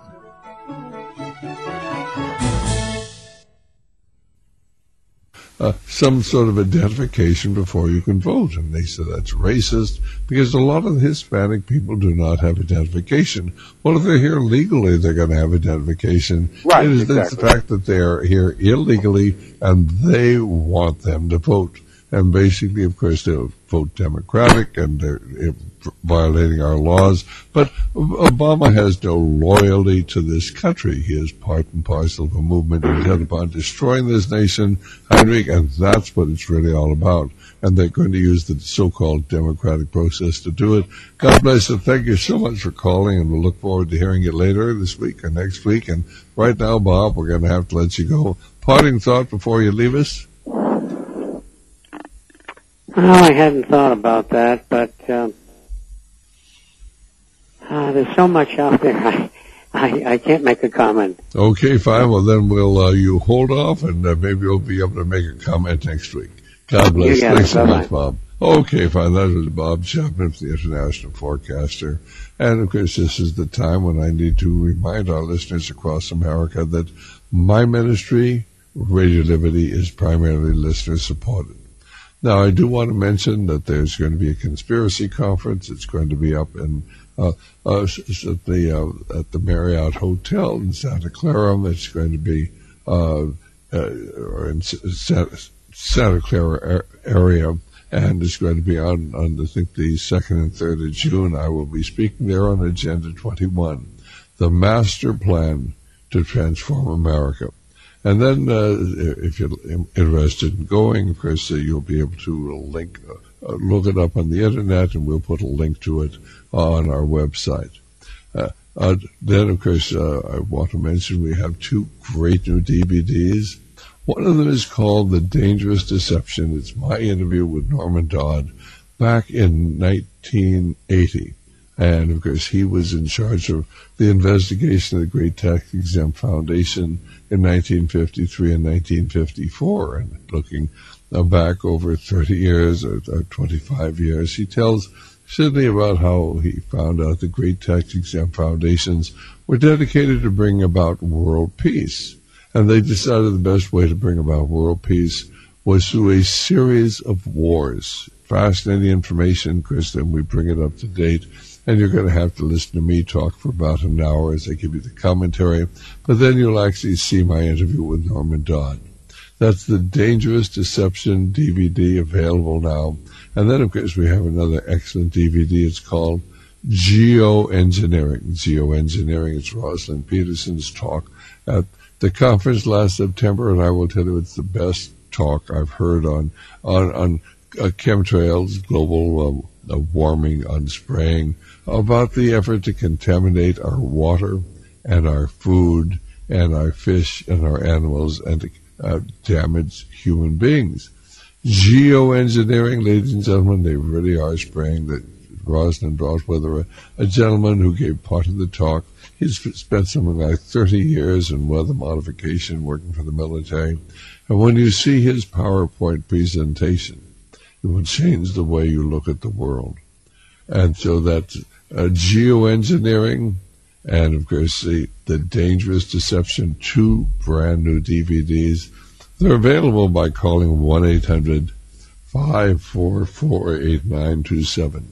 Some sort of identification before you can vote. And they said that's racist because a lot of the Hispanic people do not have identification. Well, if they're here legally, they're going to have identification. Right, It's exactly. the fact that they're here illegally and they want them to vote. And basically, of course, they'll vote Democratic and they're violating our laws. But Obama has no loyalty to this country. He is part and parcel of a movement intent upon destroying this nation, Heinrich, and that's what it's really all about. And they're going to use the so-called democratic process to do it. God bless you. Thank you so much for calling, and we'll look forward to hearing it later this week or next week. And right now, Bob, we're going to have to let you go. Parting thought before you leave us? Well, I hadn't thought about that, but there's so much out there. I can't make a comment. Okay, fine. Well, then we'll you hold off, and maybe you'll be able to make a comment next week. God bless. Thanks so much, Bob. Okay, fine. That was Bob Chapman, the International Forecaster. And, of course, this is the time when I need to remind our listeners across America that my ministry, Radio Liberty, is primarily listener-supported. Now, I do want to mention that there's going to be a conspiracy conference. It's going to be up in at the Marriott Hotel in Santa Clara. It's going to be in Santa Clara area, and it's going to be on I think the 2nd and 3rd of June. I will be speaking there on Agenda 21, the master plan to transform America. And then, if you're interested in going, of course, you'll be able to look it up on the internet, and we'll put a link to it on our website. Then, of course, I want to mention we have 2 great new DVDs. One of them is called The Dangerous Deception. It's my interview with Norman Dodd back in 1980. And, of course, he was in charge of the investigation of the Great Tax Exempt Foundation in 1953 and 1954. And looking back over 30 years or 25 years, he tells Sidney about how he found out the Great Tax Exempt Foundations were dedicated to bring about world peace. And they decided the best way to bring about world peace was through a series of wars. Fascinating information, Chris, and we bring it up to date. And you're going to have to listen to me talk for about an hour as I give you the commentary. But then you'll actually see my interview with Norman Dodd. That's the Dangerous Deception DVD, available now. And then, of course, we have another excellent DVD. It's called Geoengineering. Geoengineering. It's Rosalind Peterson's talk at the conference last September, and I will tell you it's the best talk I've heard on chemtrails, global warming, on spraying, about the effort to contaminate our water and our food and our fish and our animals and to damage human beings. Geoengineering, ladies and gentlemen, they really are spraying. That Rosalind brought with her a gentleman who gave part of the talk. He's spent something like 30 years in weather modification working for the military. And when you see his PowerPoint presentation, it will change the way you look at the world. And so that's geoengineering, and of course the Dangerous Deception, 2 brand new DVDs. They're available by calling 1-800-544-8927.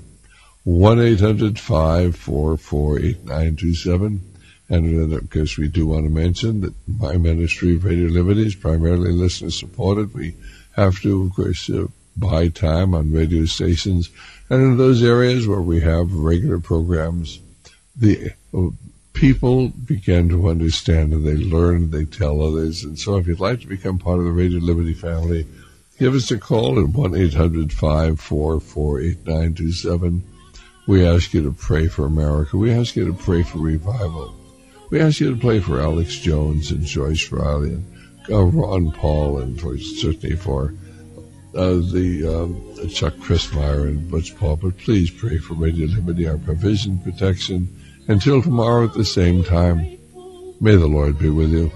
1-800-544-8927. And then, of course, we do want to mention that my ministry, Radio Liberty, is primarily listener-supported. We have to, of course, buy time on radio stations. And in those areas where we have regular programs, the people begin to understand, and they learn, they tell others. And so if you'd like to become part of the Radio Liberty family, give us a call at 1-800-544-8927. We ask you to pray for America. We ask you to pray for revival. We ask you to pray for Alex Jones and Joyce Riley and Ron Paul, and certainly for Chuck Christmeyer and Butch Paul. But please pray for Radio Liberty, our provision, protection. Until tomorrow at the same time, may the Lord be with you.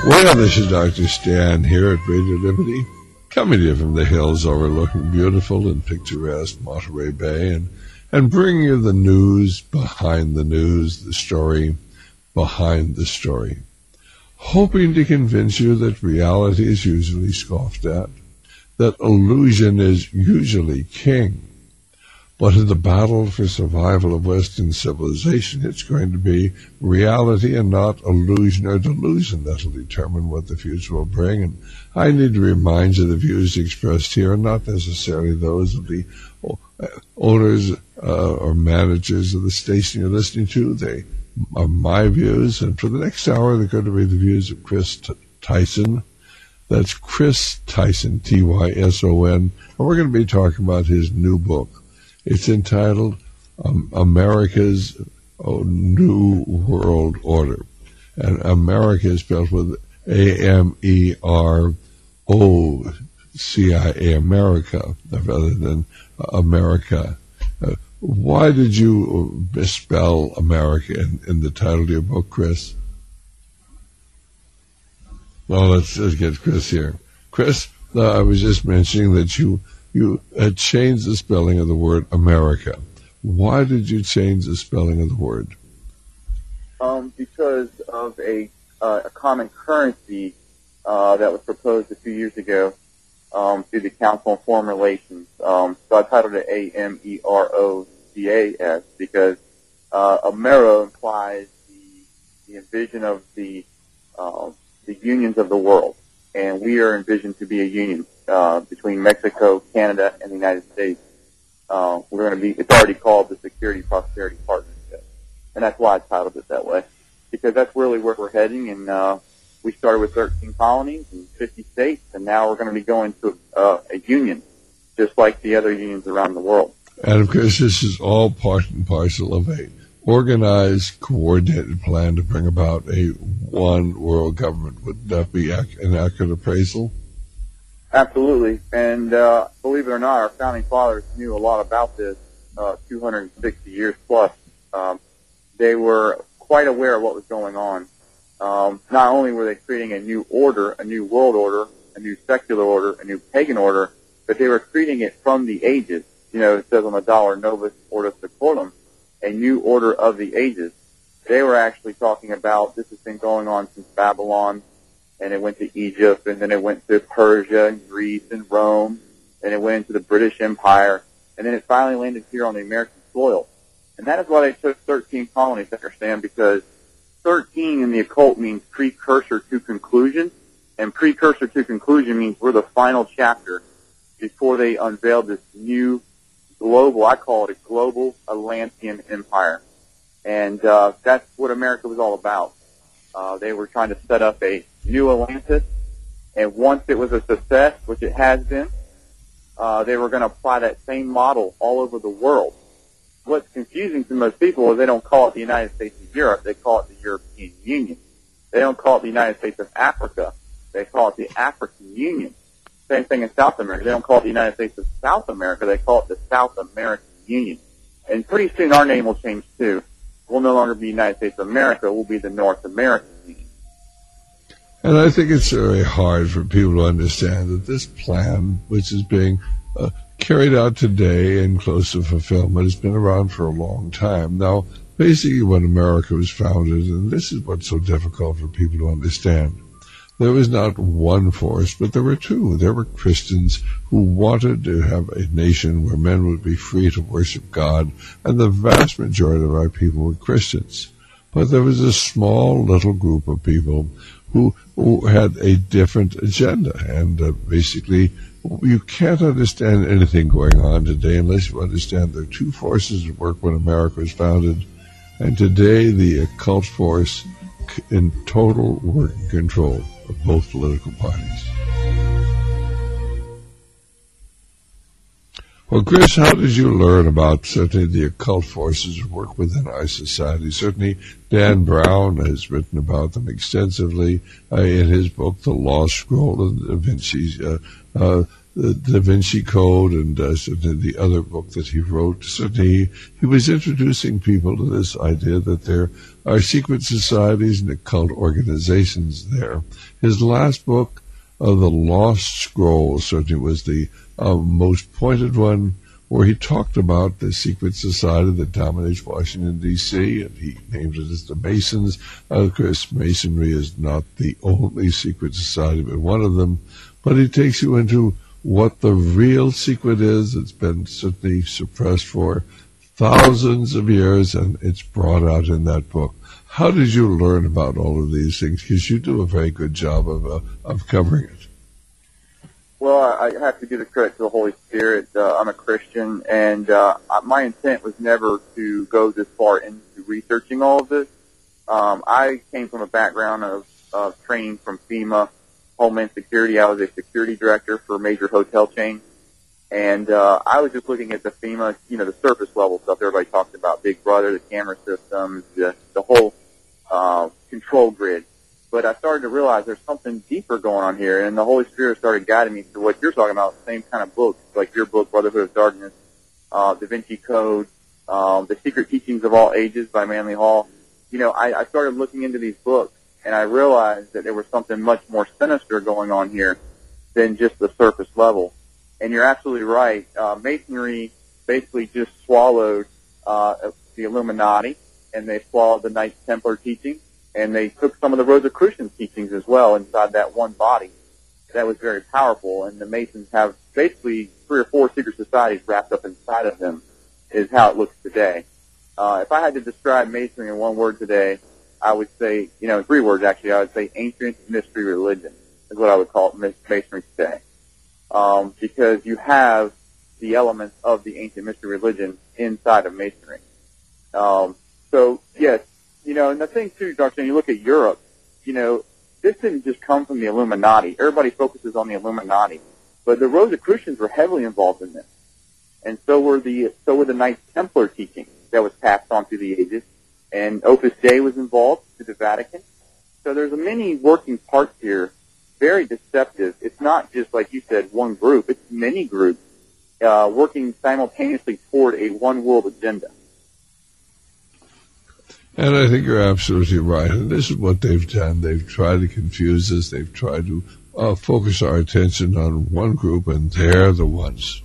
Well, this is Dr. Stan here at Radio Liberty, coming to you from the hills overlooking beautiful and picturesque Monterey Bay, and bringing you the news behind the news, the story behind the story, hoping to convince you that reality is usually scoffed at, that illusion is usually king. But in the battle for survival of Western civilization, it's going to be reality and not illusion or delusion that will determine what the future will bring. And I need to remind you the views expressed here are not necessarily those of the owners or managers of the station you're listening to. They are my views. And for the next hour, they're going to be the views of Chris Tyson. That's Chris Tyson, Tyson. And we're going to be talking about his new book. It's entitled America's New World Order. And America is spelled with A-M-E-R-O-C-I-A, America, rather than America. Why did you misspell America in the title of your book, Chris? Well, let's get Chris here. Chris, I was just mentioning that you had changed the spelling of the word America. Why did you change the spelling of the word? Because of a common currency that was proposed a few years ago through the Council on Foreign Relations. So I titled it A-M-E-R-O-C-A-S because Amero implies the envision of the unions of the world, and we are envisioned to be a union between Mexico, Canada, and the United States. We're going to be, it's already called the Security Prosperity Partnership. And that's why I titled it that way. Because that's really where we're heading, and we started with 13 colonies and 50 states, and now we're going to be going to a union, just like the other unions around the world. And of course, this is all part and parcel of a organized, coordinated plan to bring about a one world government. Would that be an accurate appraisal? Absolutely. And believe it or not, our founding fathers knew a lot about this 260 years plus. They were quite aware of what was going on. Not only were they creating a new order, a new world order, a new secular order, a new pagan order, but they were creating it from the ages. You know, it says on the dollar, Novus Ordo Seclorum, a new order of the ages. They were actually talking about this has been going on since Babylon, and it went to Egypt, and then it went to Persia and Greece and Rome, and it went into the British Empire, and then it finally landed here on the American soil. And that is why they took 13 colonies, I understand, because 13 in the occult means precursor to conclusion, and precursor to conclusion means we're the final chapter before they unveiled this new global, I call it a global Atlantean empire. And that's what America was all about. They were trying to set up a new Atlantis, and once it was a success, which it has been, they were going to apply that same model all over the world. What's confusing to most people is they don't call it the United States of Europe, they call it the European Union. They don't call it the United States of Africa, they call it the African Union. Same thing in South America. They don't call it the United States of South America, they call it the South American Union. And pretty soon our name will change too. We'll no longer be United States of America, we'll be the North American Union. And I think it's very hard for people to understand that this plan, which is being carried out today and close to fulfillment, has been around for a long time. Now, basically when America was founded, and this is what's so difficult for people to understand, there was not one force, but there were two. There were Christians who wanted to have a nation where men would be free to worship God, and the vast majority of our people were Christians. But there was a small little group of people who had a different agenda, and basically you can't understand anything going on today unless you understand there are two forces at work when America was founded, and today the occult force in total working control of both political parties. Well, Chris, how did you learn about certainly the occult forces that work within our society? Certainly Dan Brown has written about them extensively in his book, The Lost Scroll of Da Vinci's the Da Vinci Code and the other book that he wrote. Certainly, he was introducing people to this idea that there are secret societies and occult organizations there. His last book, The Lost Scroll, certainly was the most pointed one, where he talked about the secret society that dominates Washington, D.C., and he named it as the Masons. Of course, Masonry is not the only secret society, but one of them. But he takes you into what the real secret is. It's been certainly suppressed for thousands of years, and it's brought out in that book. How did you learn about all of these things? Because you do a very good job of covering it. Well, I have to give the credit to the Holy Spirit. I'm a Christian, and my intent was never to go this far into researching all of this. I came from a background of training from FEMA, Homeland Security. I was a security director for a major hotel chain, and I was just looking at the FEMA, the surface level stuff everybody talks about, Big Brother, the camera systems, the whole control grid. But I started to realize there's something deeper going on here, and the Holy Spirit started guiding me to what you're talking about, the same kind of books, like your book, Brotherhood of Darkness, Da Vinci Code, The Secret Teachings of All Ages by Manly Hall. I started looking into these books, and I realized that there was something much more sinister going on here than just the surface level. And you're absolutely right. Masonry basically just swallowed the Illuminati, and they swallowed the Knights Templar teachings. And they took some of the Rosicrucian teachings as well inside that one body. That was very powerful. And the Masons have basically 3 or 4 secret societies wrapped up inside of them, is how it looks today. If I had to describe Masonry in one word today, I would say, in 3 words actually, I would say ancient mystery religion is what I would call Masonry today. Because you have the elements of the ancient mystery religion inside of Masonry. So, yes. And the thing too, Dr. You look at Europe, this didn't just come from the Illuminati. Everybody focuses on the Illuminati, but the Rosicrucians were heavily involved in this, and so were the Knights Templar teaching that was passed on through the ages, and Opus Dei was involved through the Vatican. So there's many working parts here, very deceptive. It's not just like you said, one group; it's many groups working simultaneously toward a one world agenda. And I think you're absolutely right. And this is what they've done. They've tried to confuse us. They've tried to focus our attention on one group, and they're the ones.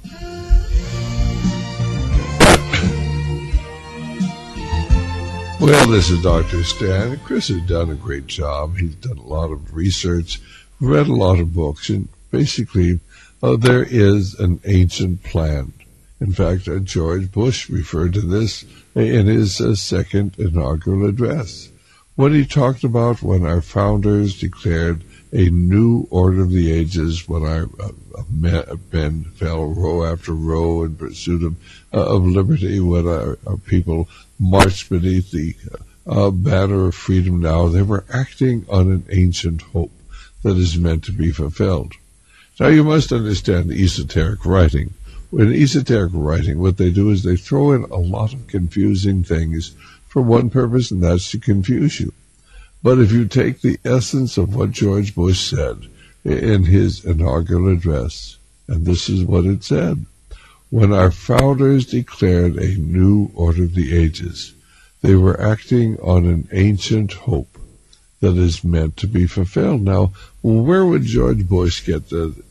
Well, this is Dr. Stan. Chris has done a great job. He's done a lot of research, read a lot of books, and basically there is an ancient plan. In fact, George Bush referred to this in his second inaugural address, when he talked about when our founders declared a new order of the ages, when our men fell row after row in pursuit of liberty, when our people marched beneath the banner of freedom now. They were acting on an ancient hope that is meant to be fulfilled. Now, you must understand esoteric writing. In esoteric writing, what they do is they throw in a lot of confusing things for one purpose, and that's to confuse you. But if you take the essence of what George Bush said in his inaugural address, and this is what it said: when our founders declared a new order of the ages, they were acting on an ancient hope that is meant to be fulfilled. Now, where would George Bush get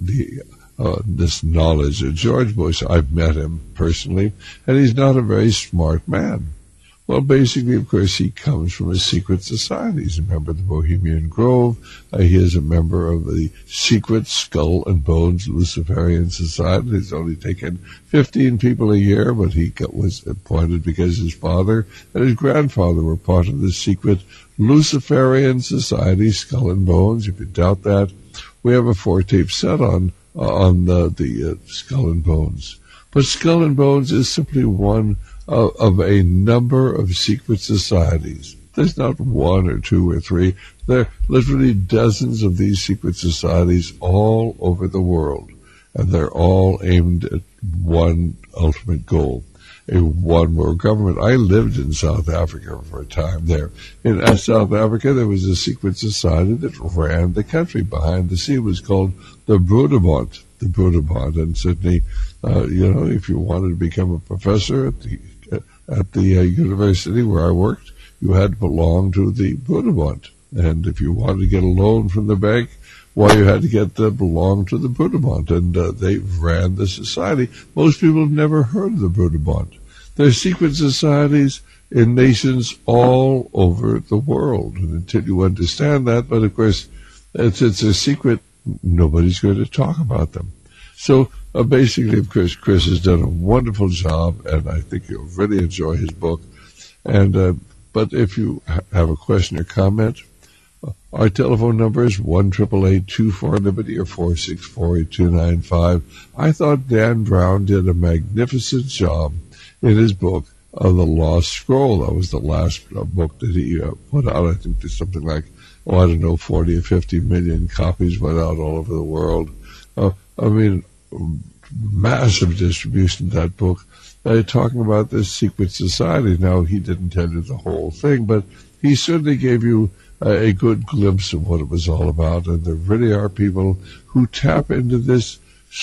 this knowledge? George Bush, I've met him personally, and he's not a very smart man. Well, basically, of course, he comes from a secret society. He's a member of the Bohemian Grove. He is a member of the secret Skull and Bones Luciferian Society. He's only taken 15 people a year, but he was appointed because his father and his grandfather were part of the secret Luciferian Society, Skull and Bones. If you doubt that, we have a 4-tape set on the Skull and Bones. But Skull and Bones is simply one of a number of secret societies. There's not 1 or 2 or 3. There are literally dozens of these secret societies all over the world, and they're all aimed at one ultimate goal: a one world government. I lived in South Africa for a time there. In South Africa, there was a secret society that ran the country behind the sea. It was called the Broederbond, the Buddha Bond. And certainly, if you wanted to become a professor at the university where I worked, you had to belong to the Buddha Bond. And if you wanted to get a loan from the bank, you had to belong to the Buddha Bond. And they ran the society. Most people have never heard of the Buddha Bond. There are secret societies in nations all over the world. And until you understand that, but of course, it's a secret, nobody's going to talk about them. So basically, of course, Chris has done a wonderful job, and I think you'll really enjoy his book. And but if you have a question or comment, our telephone number is 1-888-24-LIBERTY or 464-8295. I thought Dan Brown did a magnificent job in his book of The Lost Scroll. That was the last book that he put out. I think there's something like, 40 or 50 million copies went out all over the world. Massive distribution of that book. Talking about this secret society. Now, he didn't tell you the whole thing, but he certainly gave you a good glimpse of what it was all about. And there really are people who tap into this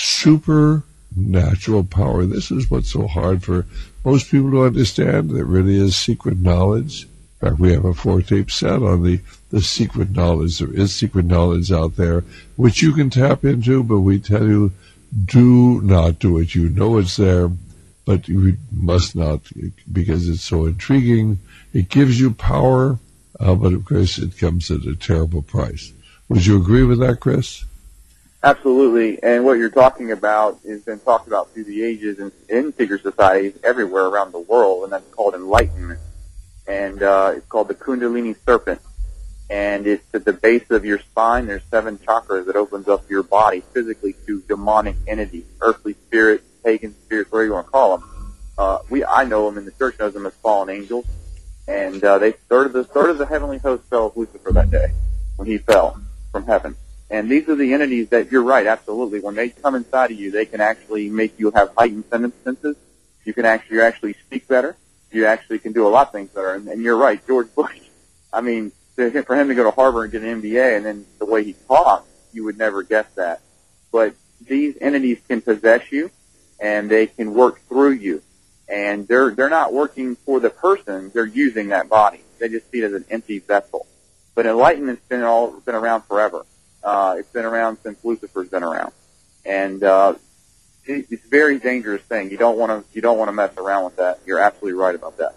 supernatural power. This is what's so hard for most people to understand. There really is secret knowledge. In fact, we have a 4-tape set on the secret knowledge. There is secret knowledge out there, which you can tap into, but we tell you, do not do it. You know it's there, but you must not, because it's so intriguing. It gives you power, but of course it comes at a terrible price. Would you agree with that, Chris? Absolutely. And what you're talking about has been talked about through the ages in secret societies everywhere around the world, and that's called enlightenment. And it's called the Kundalini Serpent. And it's at the base of your spine. There's 7 chakras that opens up your body physically to demonic entities, earthly spirits, pagan spirits, whatever you want to call them. I know them, and the church knows them as fallen angels. And they started the heavenly host fell of Lucifer that day when he fell from heaven. And these are the entities that, you're right, absolutely. When they come inside of you, they can actually make you have heightened senses. You actually speak better. You actually can do a lot of things better. And you're right, George Bush. I mean, for him to go to Harvard and get an MBA, and then the way he talks, you would never guess that. But these entities can possess you, and they can work through you. And they're not working for the person; they're using that body. They just see it as an empty vessel. But enlightenment's been around forever. It's been around since Lucifer's been around, and it's a very dangerous thing. You don't want to mess around with that. You're absolutely right about that.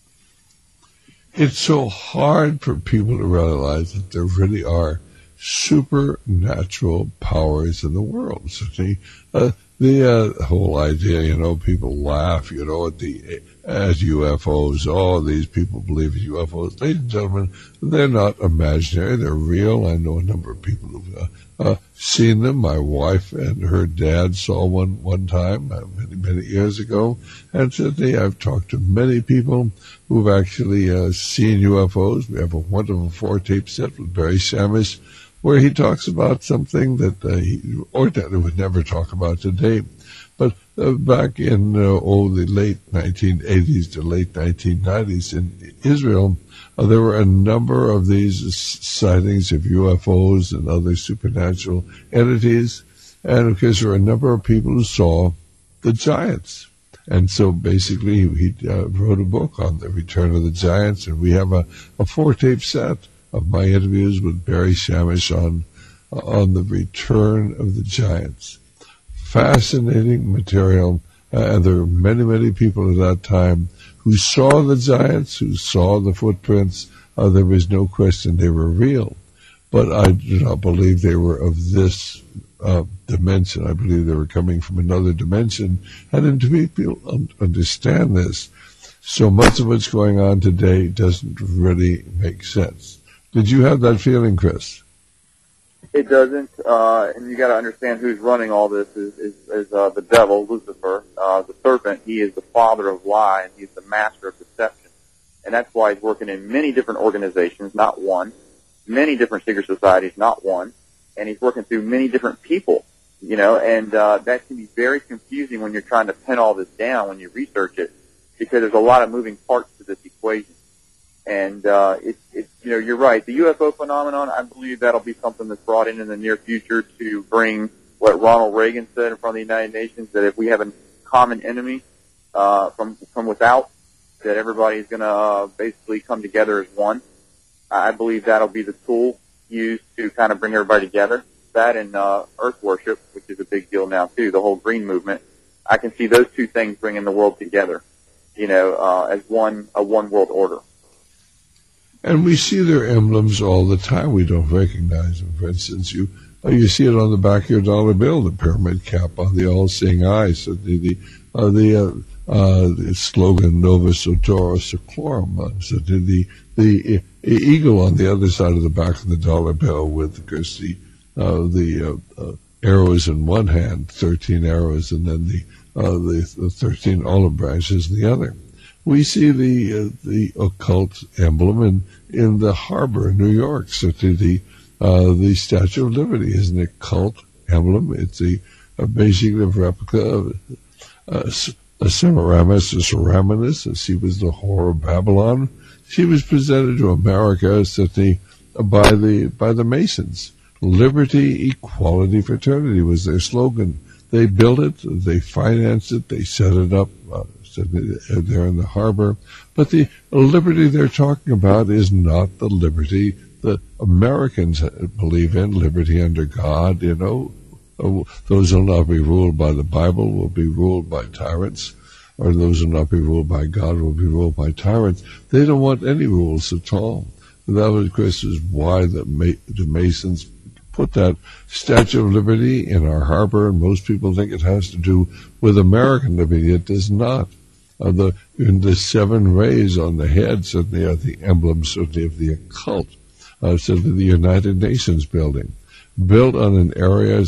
It's so hard for people to realize that there really are supernatural powers in the world. So the whole idea, people laugh, at UFOs. Oh, these people believe in UFOs. Ladies and gentlemen, they're not imaginary. They're real. I know a number of people who've seen them. My wife and her dad saw one time many, many years ago. And today I've talked to many people who've actually seen UFOs. We have a wonderful 4-tape set with Barry Samish, where he talks about something that he ordinarily would never talk about today. But back in the late 1980s to late 1990s in Israel, there were a number of these sightings of UFOs and other supernatural entities. And of course, there were a number of people who saw the giants. And so basically, he wrote a book on the return of the giants, and we have a 4-tape set of my interviews with Barry Samish on the return of the giants. Fascinating material, and there were many, many people at that time who saw the giants, who saw the footprints. There was no question they were real, but I do not believe they were of this dimension. I believe they were coming from another dimension, and to make people understand this, so much of what's going on today doesn't really make sense. Did you have that feeling, Chris? It doesn't, and you got to understand who's running all this is the devil, Lucifer, the serpent. He is the father of lie, and he's the master of deception, and that's why he's working in many different organizations, not one, many different secret societies, not one, and he's working through many different people, and that can be very confusing when you're trying to pin all this down when you research it, because there's a lot of moving parts to this equation. And you're right. The UFO phenomenon, I believe that'll be something that's brought in the near future to bring what Ronald Reagan said in front of the United Nations, that if we have a common enemy from without, that everybody's going to basically come together as one. I believe that'll be the tool used to kind of bring everybody together. That and Earth worship, which is a big deal now too, the whole green movement. I can see those two things bringing the world together, as a one world order. And we see their emblems all the time. We don't recognize them. For instance, you see it on the back of your dollar bill, the pyramid cap on the all-seeing eye. So the slogan "Novus Autora Seclorum." So the eagle on the other side of the back of the dollar bill, with, of course, the arrows in one hand, 13 arrows, and then the 13 olive branches in the other. We see the occult emblem in the harbor in New York. So the Statue of Liberty is an occult emblem. It's basically a replica of Semiramis or Semiramis, as she was the whore of Babylon. She was presented to America by the Masons. Liberty, equality, fraternity was their slogan. They built it, they financed it, they set it up there in the harbor. But the liberty they're talking about is not the liberty that Americans believe in, liberty under God. Those who will not be ruled by the Bible will be ruled by tyrants, or those who will not be ruled by God will be ruled by tyrants. They don't want any rules at all. And that, of course, is why the Masons put that Statue of Liberty in our harbor, and most people think it has to do with American liberty. It does not. The 7 rays on the head certainly are the emblem certainly of the occult, certainly the United Nations building, built on an area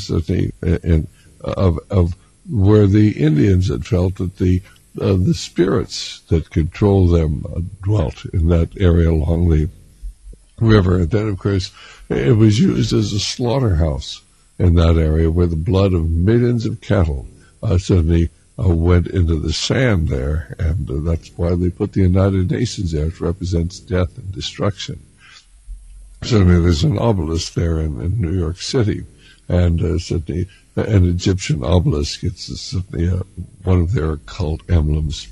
of where the Indians had felt that the spirits that control them dwelt in that area along the river. And then, of course, it was used as a slaughterhouse in that area where the blood of millions of cattle suddenly went into the sand there, and that's why they put the United Nations there. It represents death and destruction. Certainly there's an obelisk there in New York City, and certainly an Egyptian obelisk. It's certainly one of their occult emblems.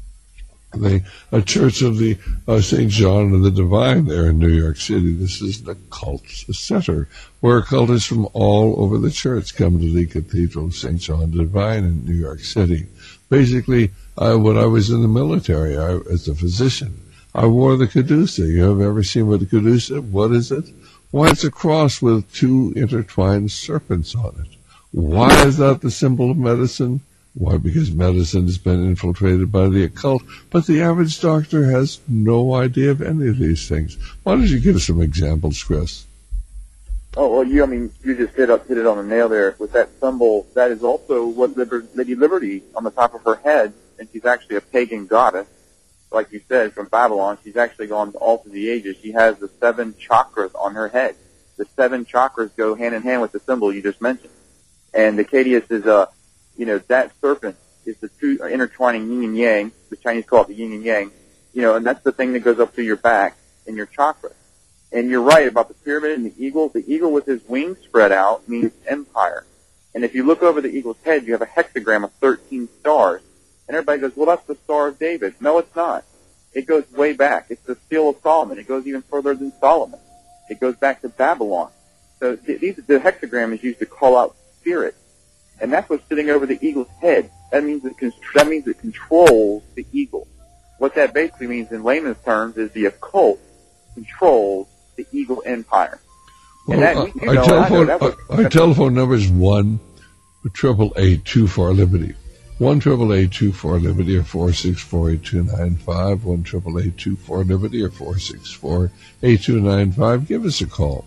A church of the St. John of the Divine there in New York City. This is an occult center where occultists from all over the church come to the Cathedral of St. John the Divine in New York City. Basically, when I was in the military, as a physician, I wore the caduceus. You have ever seen what a caduceus is? What is it? Why, it's a cross with 2 intertwined serpents on it. Why is that the symbol of medicine? Why? Because medicine has been infiltrated by the occult, but the average doctor has no idea of any of these things. Why don't you give us some examples, Chris? Oh, well, you just hit it on the nail there with that symbol. That is also what Lady Liberty on the top of her head, and she's actually a pagan goddess, like you said, from Babylon. She's actually gone all through the ages. She has the 7 chakras on her head. The 7 chakras go hand in hand with the symbol you just mentioned. And the Cadius is that serpent is the 2 intertwining yin and yang. The Chinese call it the yin and yang. And that's the thing that goes up through your back in your chakra. And you're right about the pyramid and the eagle. The eagle with his wings spread out means empire. And if you look over the eagle's head, you have a hexagram of 13 stars. And everybody goes, well, that's the Star of David. No, it's not. It goes way back. It's the Seal of Solomon. It goes even further than Solomon. It goes back to Babylon. So the hexagram is used to call out spirit. And that's what's sitting over the eagle's head. That means it controls the eagle. What that basically means in layman's terms is the occult controls the eagle empire. Well, our telephone number is 1-888-24-LIBERTY. 1-888-24-LIBERTY or 464-8295. 1-888-24-LIBERTY or 464-8295. Give us a call.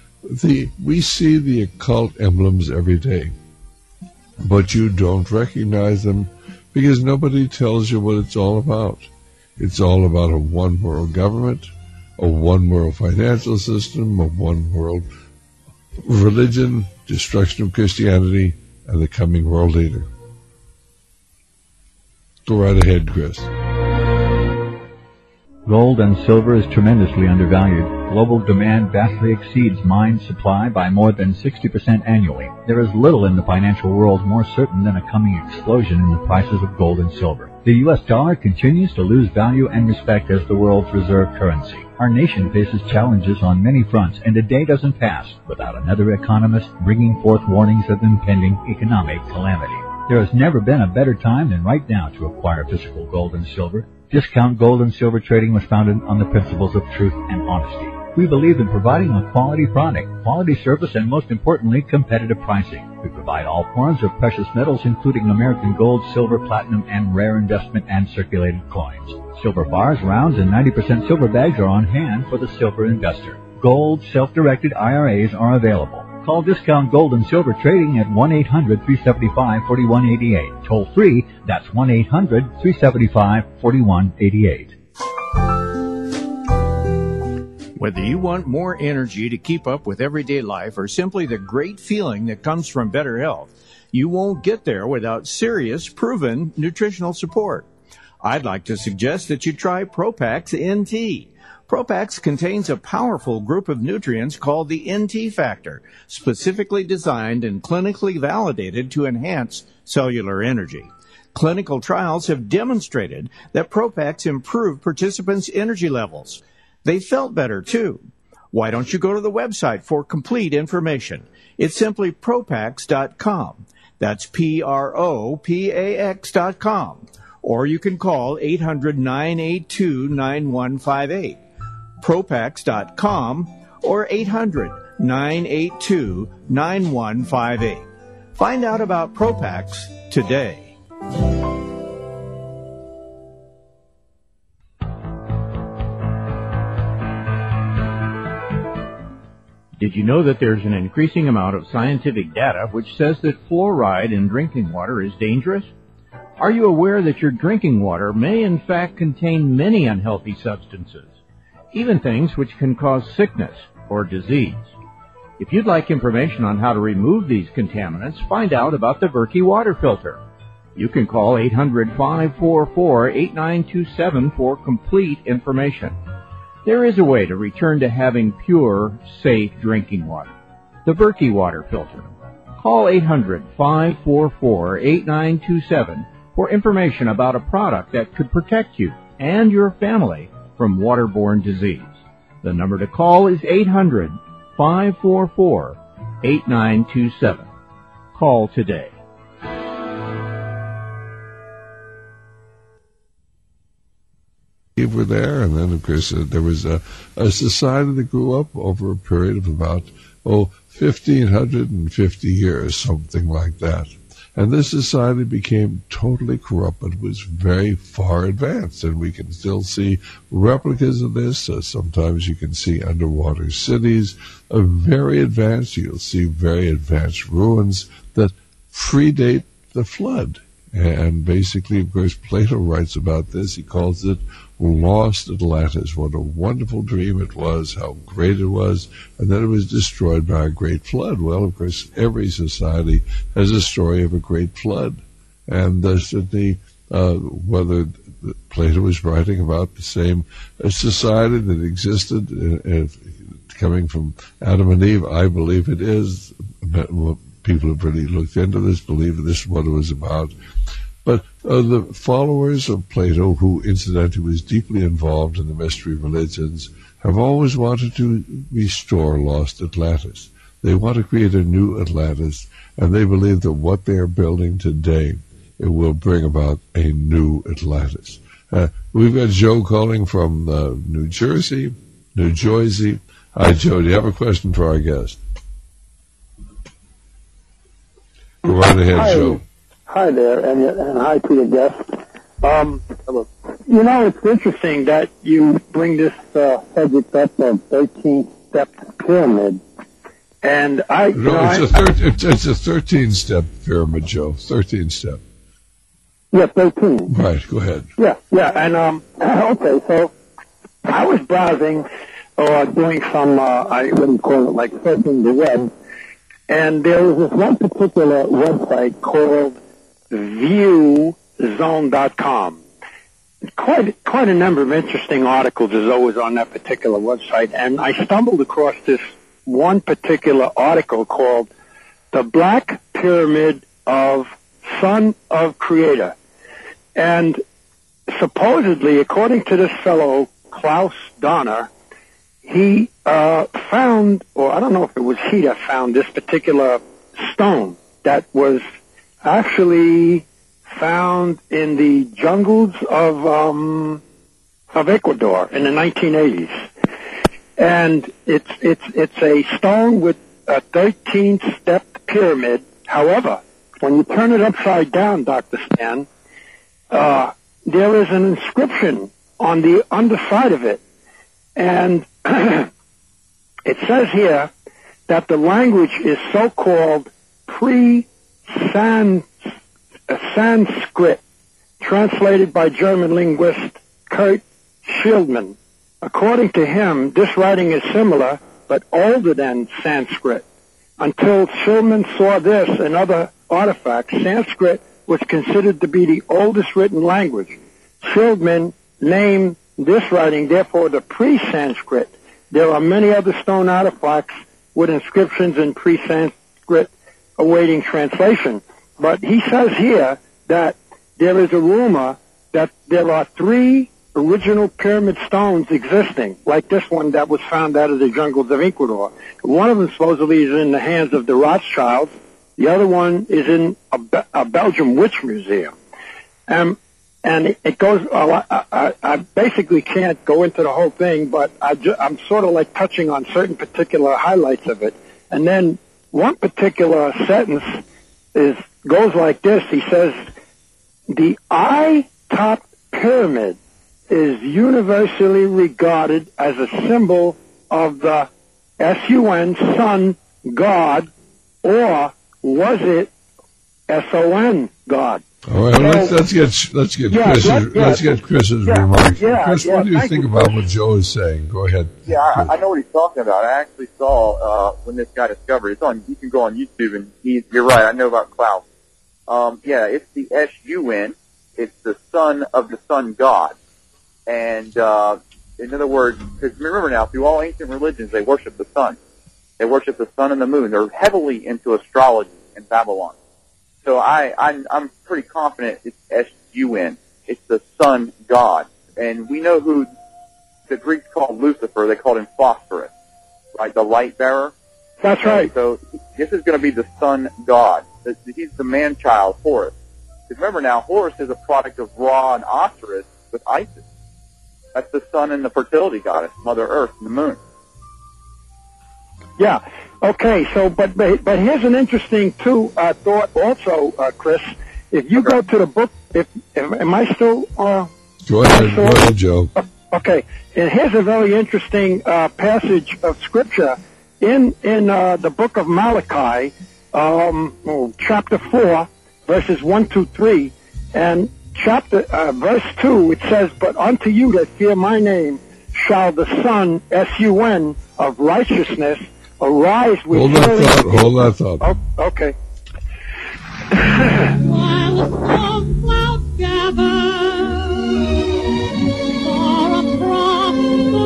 We see the occult emblems every day, but you don't recognize them because nobody tells you what it's all about. It's all about a one world government, a one world financial system, a one world religion, destruction of Christianity, and the coming world leader. Go right ahead, Chris. Gold and silver is tremendously undervalued. Global demand vastly exceeds mine supply by more than 60% annually. There is little in the financial world more certain than a coming explosion in the prices of gold and silver. The U.S. dollar continues to lose value and respect as the world's reserve currency. Our nation faces challenges on many fronts, and a day doesn't pass without another economist bringing forth warnings of impending economic calamity. There has never been a better time than right now to acquire physical gold and silver. Discount Gold and Silver Trading was founded on the principles of truth and honesty. We believe in providing a quality product, quality service, and most importantly, competitive pricing. We provide all forms of precious metals, including American gold, silver, platinum, and rare investment and circulated coins. Silver bars, rounds, and 90% silver bags are on hand for the silver investor. Gold self-directed IRAs are available. Call Discount Gold and Silver Trading at 1-800-375-4188. Toll free, that's 1-800-375-4188. Whether you want more energy to keep up with everyday life or simply the great feeling that comes from better health, you won't get there without serious, proven nutritional support. I'd like to suggest that you try Propax NT. Propax contains a powerful group of nutrients called the NT factor, specifically designed and clinically validated to enhance cellular energy. Clinical trials have demonstrated that Propax improved participants' energy levels. They felt better, too. Why don't you go to the website for complete information? It's simply Propax.com. That's Propax.com. Or you can call 800-982-9158. Propax.com or 800-982-9158. Find out about Propax today. Did you know that there's an increasing amount of scientific data which says that fluoride in drinking water is dangerous? Are you aware that your drinking water may in fact contain many unhealthy substances, even things which can cause sickness or disease? If you'd like information on how to remove these contaminants, find out about the Berkey water filter. You can call 800-544-8927 for complete information. There is a way to return to having pure, safe drinking water. The Berkey water filter. Call 800-544-8927 for information about a product that could protect you and your family from waterborne disease. The number to call is 800-544-8927. Call today. Were there, and then of course there was a society that grew up over a period of about 1,550 years, something like that. And this society became totally corrupt, but was very far advanced, and we can still see replicas of this. Sometimes you can see underwater cities, very advanced. You'll see very advanced ruins that predate the flood. And basically, of course, Plato writes about this. He calls it Lost Atlantis. What a wonderful dream it was, how great it was, and then it was destroyed by a great flood. Well, of course, every society has a story of a great flood. And certainly, whether Plato was writing about the same society that existed coming from Adam and Eve, I believe it is. People have really looked into this, believe this is what it was about. But the followers of Plato, who incidentally was deeply involved in the mystery religions, have always wanted to restore lost Atlantis. They want to create a new Atlantis, and they believe that what they are building today, it will bring about a new Atlantis. We've got Joe calling from New Jersey. Hi, Joe. Do you have a question for our guest? Go right ahead, Joe. Hi there, and hi to your guest. Hello. You know, it's interesting that you bring this subject up of 13-step pyramid, and it's a 13-step pyramid, Joe. 13-step. Yeah, 13. Right. Go ahead. Yeah, and okay. So I was browsing or doing some I wouldn't call it like surfing the web, and there was this one particular website called viewzone.com. quite a number of interesting articles as always on that particular website, and I stumbled across this one particular article called "The Black Pyramid of Son of Creator," and supposedly, according to this fellow Klaus Donner, he found, or I don't know if it was he that found this particular stone that was actually found in the jungles of Ecuador in the 1980s, and it's a stone with a 13-stepped pyramid. However, when you turn it upside down, Dr. Stan, there is an inscription on the underside of it, and it says here that the language is so-called Sanskrit, translated by German linguist Kurt Schildman. According to him, this writing is similar but older than Sanskrit. Until Schildman saw this and other artifacts, Sanskrit was considered to be the oldest written language. Schildman named this writing, therefore, the pre-Sanskrit. There are many other stone artifacts with inscriptions in pre-Sanskrit awaiting translation. But he says here that there is a rumor that there are 3 original pyramid stones existing, like this one that was found out of the jungles of Ecuador. One of them supposedly is in the hands of the Rothschilds. The other one is in a Belgium witch museum. And it goes, I basically can't go into the whole thing, but I'm sort of like touching on certain particular highlights of it. And then one particular sentence goes like this. He says, the eye-topped pyramid is universally regarded as a symbol of the S-U-N, sun, God, or was it S-O-N, God? All right, let's get Chris's remarks. Chris, what do you think about what Joe is saying? Go ahead. Yeah, I know what he's talking about. I actually saw when this guy discovered it. You can go on YouTube, and you're right. I know about Klaus. Yeah, it's the S-U-N. It's the son of the sun god. And in other words, because remember now, through all ancient religions, they worship the sun. They worship the sun and the moon. They're heavily into astrology in Babylon. So I'm pretty confident it's S-U-N. It's the sun god. And we know who the Greeks called Lucifer. They called him Phosphorus, right? The light bearer. That's right. So this is going to be the sun god. He's the man-child, Horus. Because remember now, Horus is a product of Ra and Osiris with Isis. That's the sun and the fertility goddess, Mother Earth and the moon. Yeah. Okay. So, but here's an interesting thought also, Chris. If you go to the book, am I still? Go ahead, Joe. Okay. And here's a very interesting passage of scripture in the book of Malachi, chapter 4, verses 1 to 3, and verse 2. It says, "But unto you that fear my name shall the Son, S-U-N, of righteousness arise with Hold that thought. Oh, okay. While the storm clouds gather far across the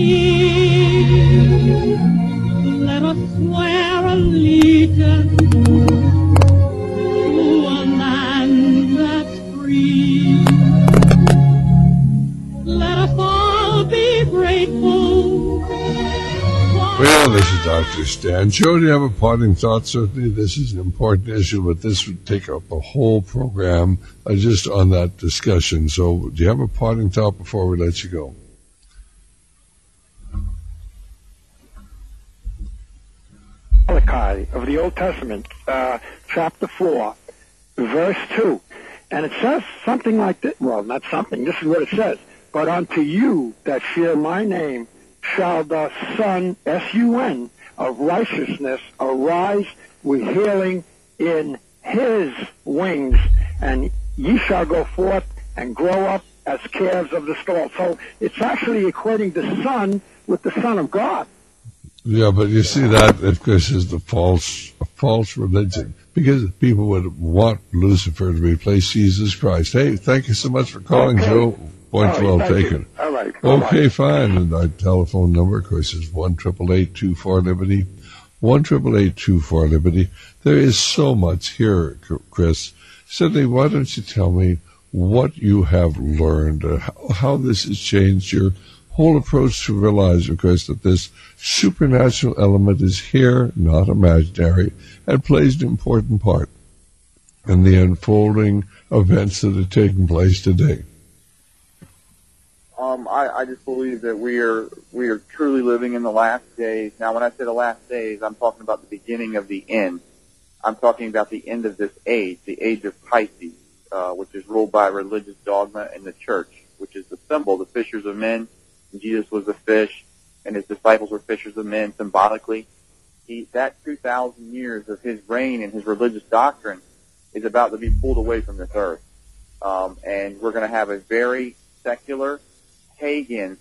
sea, let us swear allegiance to a land that's free. Let us all be grateful. Well, this is Dr. Stan. Joe, do you have a parting thought? Certainly this is an important issue, but this would take up a whole program just on that discussion. So do you have a parting thought before we let you go? Malachi of the Old Testament, chapter 4, verse 2. And it says something like this. Well, not something. This is what it says. But unto you that fear my name shall the Son, S-U-N, of righteousness arise with healing in his wings, and ye shall go forth and grow up as calves of the stall. So it's actually equating the Son with the Son of God. Yeah, but you see that, of course, is a false religion, because people would want Lucifer to replace Jesus Christ. Hey, thank you so much for calling, Joe. Point All right, well thank you. taken. All right. Okay, fine. And our telephone number, of course, is 1-888-24-LIBERTY. 1-888-24-LIBERTY. There is so much here, Chris. Sidney, why don't you tell me what you have learned, how this has changed your whole approach to realize, of course, that this supernatural element is here, not imaginary, and plays an important part in the unfolding events that are taking place today. I just believe that we are truly living in the last days. Now, when I say the last days, I'm talking about the beginning of the end. I'm talking about the end of this age, the age of Pisces, which is ruled by religious dogma in the church, which is the symbol, the fishers of men. And Jesus was a fish, and his disciples were fishers of men symbolically. That 2,000 years of his reign and his religious doctrine is about to be pulled away from this earth. And we're going to have a very secular, pagan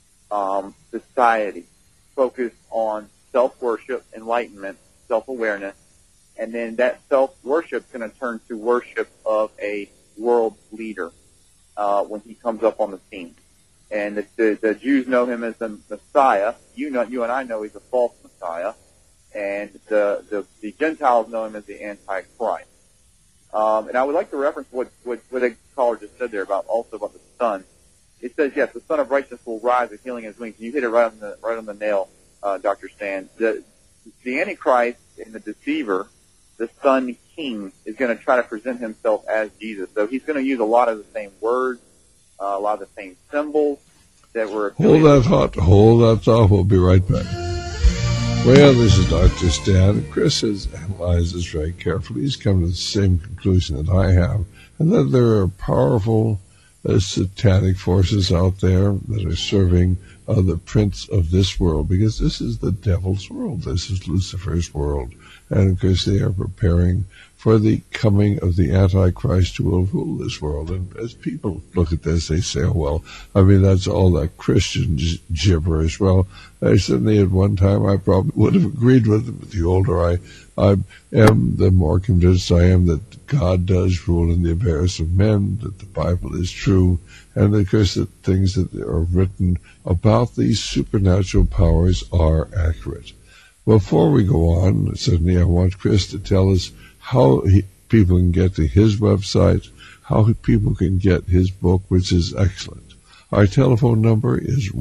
society focused on self-worship, enlightenment, self-awareness, and then that self-worship is going to turn to worship of a world leader when he comes up on the scene. And the Jews know him as the Messiah. You and I know he's a false Messiah, and the Gentiles know him as the Antichrist. And I would like to reference what a caller just said there about the sun. It says, yes, the Son of Righteousness will rise with healing his wings. You hit it right on the nail, Dr. Stan. The Antichrist and the deceiver, the Sun King, is going to try to present himself as Jesus. So he's going to use a lot of the same words, a lot of the same symbols that were... Hold that thought. We'll be right back. Well, this is Dr. Stan. Chris has analyzed this very carefully. He's come to the same conclusion that I have, and that there are powerful satanic forces out there that are serving the prince of this world, because this is the devil's world. This is Lucifer's world. And, of course, they are preparing for the coming of the Antichrist who will rule this world. And as people look at this, they say, oh, well, I mean, that's all that Christian gibberish. Well, I certainly at one time I probably would have agreed with it, but the older I am, the more convinced I am that God does rule in the affairs of men, that the Bible is true, and of course that things that are written about these supernatural powers are accurate. Before we go on, certainly I want Chris to tell us how people can get to his website, how people can get his book, which is excellent. Our telephone number is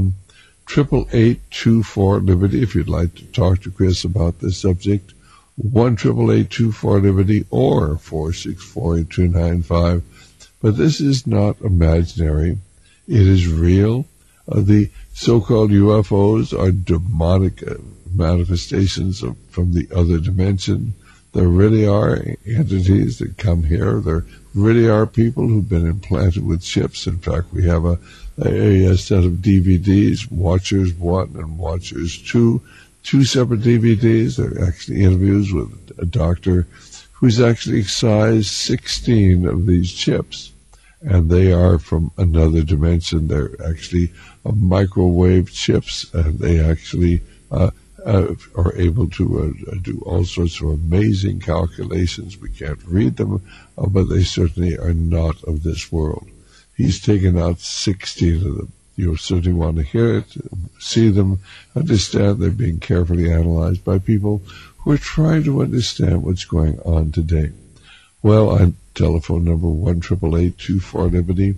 1-888-24-LIBERTY if you'd like to talk to Chris about this subject. 1-888-24-LIBERTY or 464-8295. But this is not imaginary. It is real. The so-called UFOs are demonic manifestations from the other dimension. There really are entities that come here. There really are people who've been implanted with chips. In fact, we have a set of DVDs, Watchers 1 and Watchers 2, two separate DVDs. They're actually interviews with a doctor who's actually excised 16 of these chips, and they are from another dimension. They're actually microwave chips, and they actually are able to do all sorts of amazing calculations. We can't read them, but they certainly are not of this world. He's taken out 16 of them. You'll certainly want to hear it, see them, understand they're being carefully analyzed by people who are trying to understand what's going on today. Well, on telephone number 1-888-24-LIBERTY,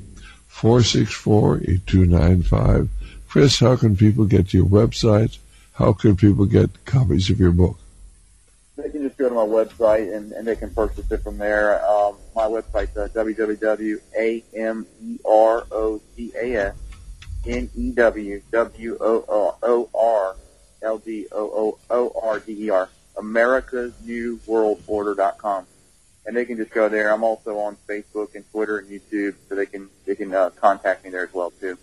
464-8295. Chris, how can people get to your website? How can people get copies of your book? They can just go to my website and they can purchase it from there. My website's www.AMEROCANEWWOORLDOORDER, AmericasNewWorldOrder.com. And they can just go there. I'm also on Facebook and Twitter and YouTube, so they can contact me there as well too.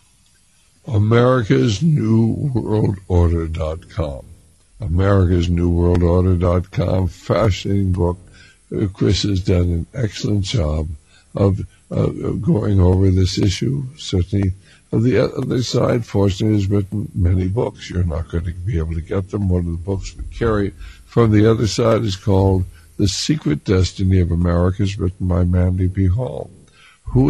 AmericasNewWorldOrder.com. AmericasNewWorldOrder.com. Fascinating book. Chris has done an excellent job of going over this issue. Certainly, on the other side, fortunately, has written many books. You're not going to be able to get them. One of the books we carry from the other side is called The Secret Destiny of America, written by Manly P. Hall, who is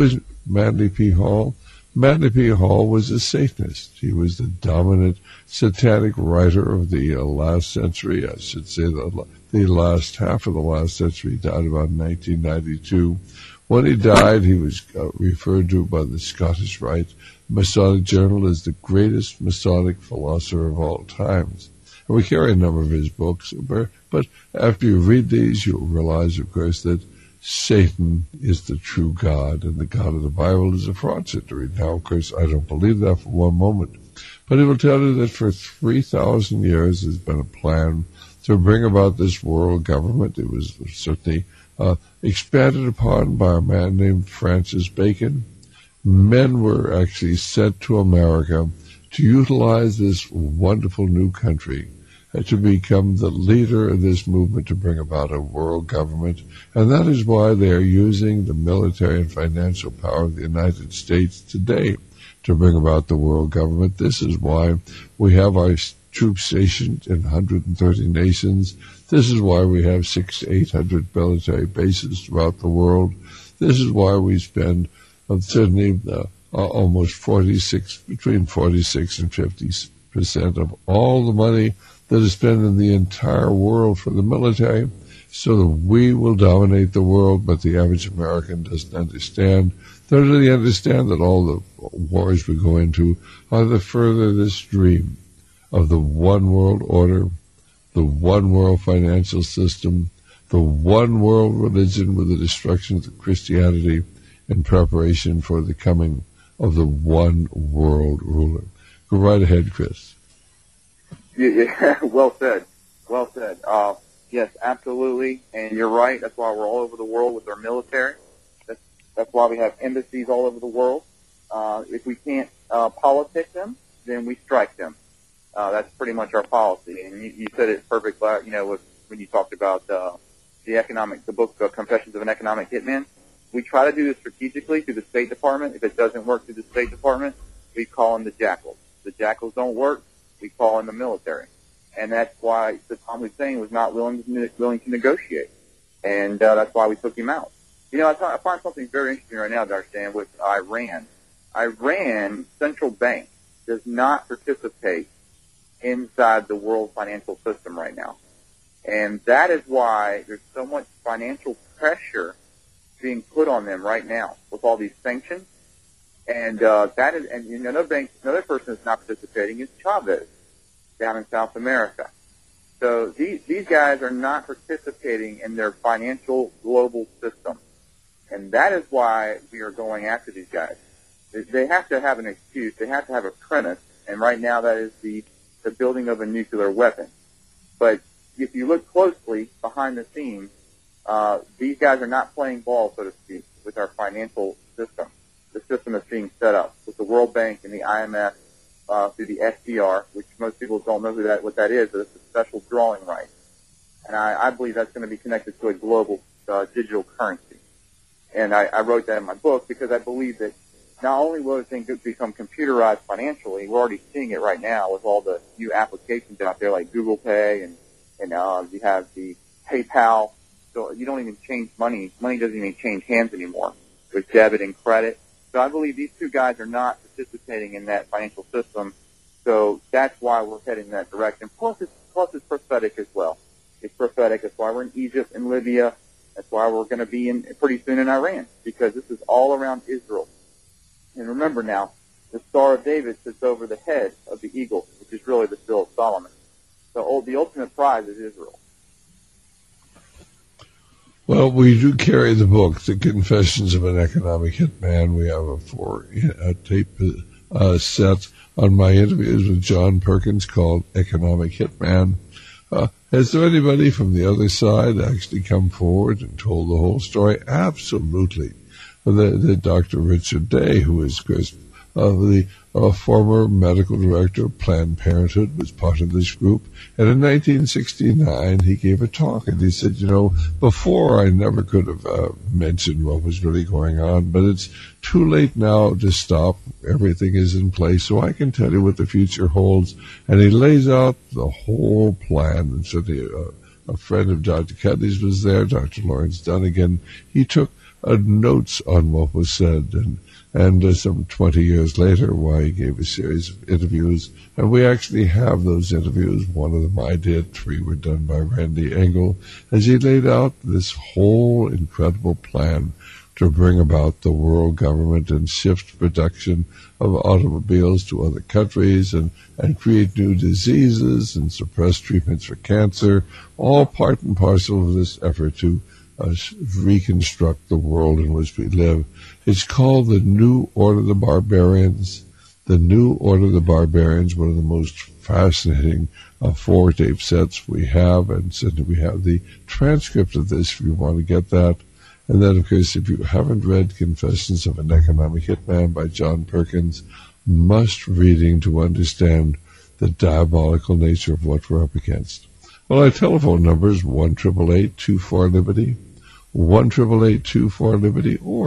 Manly P. Hall? Manly P. Hall was a Satanist. He was the dominant satanic writer of the last century. I should say the last half of the last century. He died about 1992. When he died, he was referred to by the Scottish Rite Masonic Journal as the greatest Masonic philosopher of all times. And we carry a number of his books, but after you read these, you'll realize, of course, that Satan is the true God, and the God of the Bible is a fraudster. Now, of course, I don't believe that for one moment, but he will tell you that for 3,000 years there's been a plan to bring about this world government. It was certainly expanded upon by a man named Francis Bacon. Men were actually sent to America to utilize this wonderful new country to become the leader of this movement to bring about a world government. And that is why they are using the military and financial power of the United States today to bring about the world government. This is why we have our troops stationed in 130 nations. This is why we have 600 to 800 military bases throughout the world. This is why we spend certainly almost between 46 and 50% of all the money that is spent in the entire world for the military, so that we will dominate the world. But the average American doesn't understand. They don't really understand that all the wars we go into are the furthest dream of the one world order, the one world financial system, the one world religion with the destruction of Christianity in preparation for the coming of the one world ruler. Go right ahead, Chris. Yeah, well said. Well said. Yes, absolutely. And you're right. That's why we're all over the world with our military. That's why we have embassies all over the world. If we can't politic them, then we strike them. That's pretty much our policy. And you said it perfect, when you talked about the book, Confessions of an Economic Hitman. We try to do this strategically through the State Department. If it doesn't work through the State Department, we call in the jackals. The jackals don't work, we call in the military. And that's why Saddam Hussein was not willing to negotiate. And that's why we took him out. I find something very interesting right now to understand with Iran. Iran's central bank does not participate inside the world financial system right now. And that is why there's so much financial pressure being put on them right now with all these sanctions. And another person that's not participating is Chavez down in South America. So these guys are not participating in their financial global system. And that is why we are going after these guys. They have to have an excuse. They have to have a premise. And right now that is the building of a nuclear weapon. But if you look closely behind the scenes, these guys are not playing ball, so to speak, with our financial system. The system is being set up with the World Bank and the IMF through the SDR, which most people don't know what that is, but it's a special drawing right. And I believe that's going to be connected to a global digital currency. And I wrote that in my book because I believe that not only will the thing become computerized financially, we're already seeing it right now with all the new applications out there like Google Pay and you have the PayPal. So you don't even change money. Money doesn't even change hands anymore with debit and credit. So I believe these two guys are not participating in that financial system. So that's why we're heading in that direction. Plus it's prophetic as well. It's prophetic. That's why we're in Egypt and Libya. That's why we're going to be pretty soon in Iran, because this is all around Israel. And remember now, the Star of David sits over the head of the eagle, which is really the Seal of Solomon. So the ultimate prize is Israel. Well, we do carry the book, The Confessions of an Economic Hitman. We have a 4-tape set on my interviews with John Perkins called Economic Hitman. Has there anybody from the other side actually come forward and told the whole story? Absolutely. The Dr. Richard Day, who is, of course, the former medical director of Planned Parenthood, was part of this group. And in 1969, he gave a talk, and he said, before I never could have mentioned what was really going on, but it's too late now to stop. Everything is in place, so I can tell you what the future holds. And he lays out the whole plan. And so a friend of Dr. Kennedy's was there, Dr. Lawrence Dunnigan. He took notes on what was said, and some 20 years later, why he gave a series of interviews. And we actually have those interviews. One of them I did. 3 were done by Randy Engel, as he laid out this whole incredible plan to bring about the world government and shift production of automobiles to other countries and create new diseases and suppress treatments for cancer, all part and parcel of this effort to reconstruct the world in which we live. It's called the New Order of the Barbarians. The New Order of the Barbarians, one of the most fascinating 4 tape sets we have, and certainly we have the transcript of this if you want to get that. And then, of course, if you haven't read Confessions of an Economic Hitman by John Perkins, must reading to understand the diabolical nature of what we're up against. Well, our telephone number is 1-888-24-LIBERTY, 1-888-24-LIBERTY, or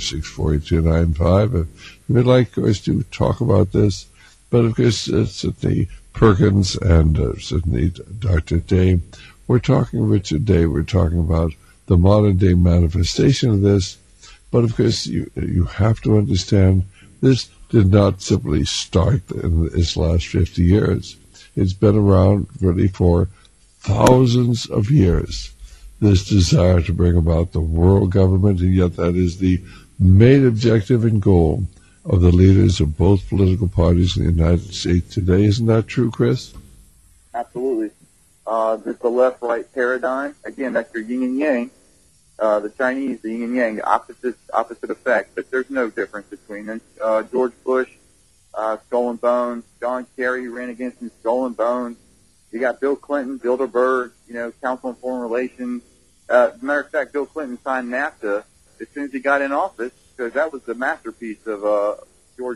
464-8295. If you would like, of course, to talk about this. But, of course, certainly Perkins and certainly Dr. Day, Richard Day, we're talking about the modern-day manifestation of this. But, of course, you have to understand this did not simply start in its last 50 years. It's been around really for thousands of years, this desire to bring about the world government, and yet that is the main objective and goal of the leaders of both political parties in the United States today. Isn't that true, Chris? Absolutely. It's the left-right paradigm. Again, that's your yin and yang. The Chinese, the yin and yang, opposite effects, but there's no difference between them. George Bush, Skull and Bones. John Kerry ran against him, Skull and Bones. You got Bill Clinton, Bilderberg, Council on Foreign Relations. As a matter of fact, Bill Clinton signed NAFTA as soon as he got in office, because that was the masterpiece of George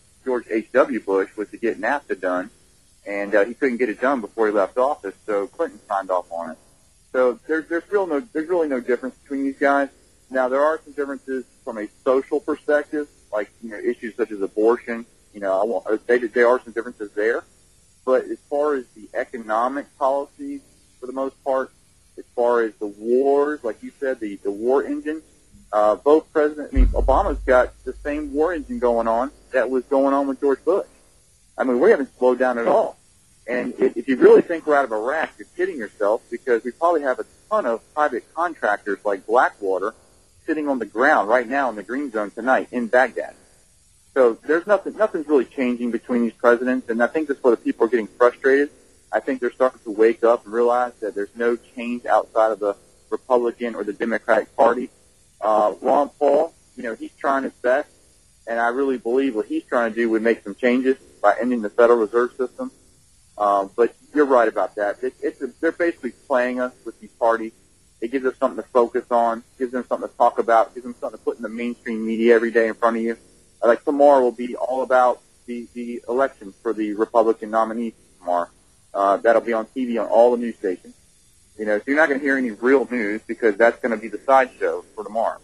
H.W. Bush, was to get NAFTA done. And he couldn't get it done before he left office, so Clinton signed off on it. So there's really no difference between these guys. Now, there are some differences from a social perspective, like issues such as abortion. There are some differences there. But as far as the economic policies, for the most part, as far as the wars, like you said, the war engine, Obama's got the same war engine going on that was going on with George Bush. I mean, we haven't slowed down at all. And if you really think we're out of Iraq, you're kidding yourself, because we probably have a ton of private contractors like Blackwater sitting on the ground right now in the green zone tonight in Baghdad. So nothing's really changing between these presidents, and I think that's where the people are getting frustrated. I think they're starting to wake up and realize that there's no change outside of the Republican or the Democratic Party. Ron Paul, he's trying his best, and I really believe what he's trying to do would make some changes by ending the Federal Reserve System. But you're right about that. They're basically playing us with these parties. It gives us something to focus on, gives them something to talk about, gives them something to put in the mainstream media every day in front of you. Like tomorrow will be all about the election for the Republican nominee tomorrow. That'll be on TV on all the news stations. So you're not going to hear any real news, because that's going to be the sideshow for tomorrow.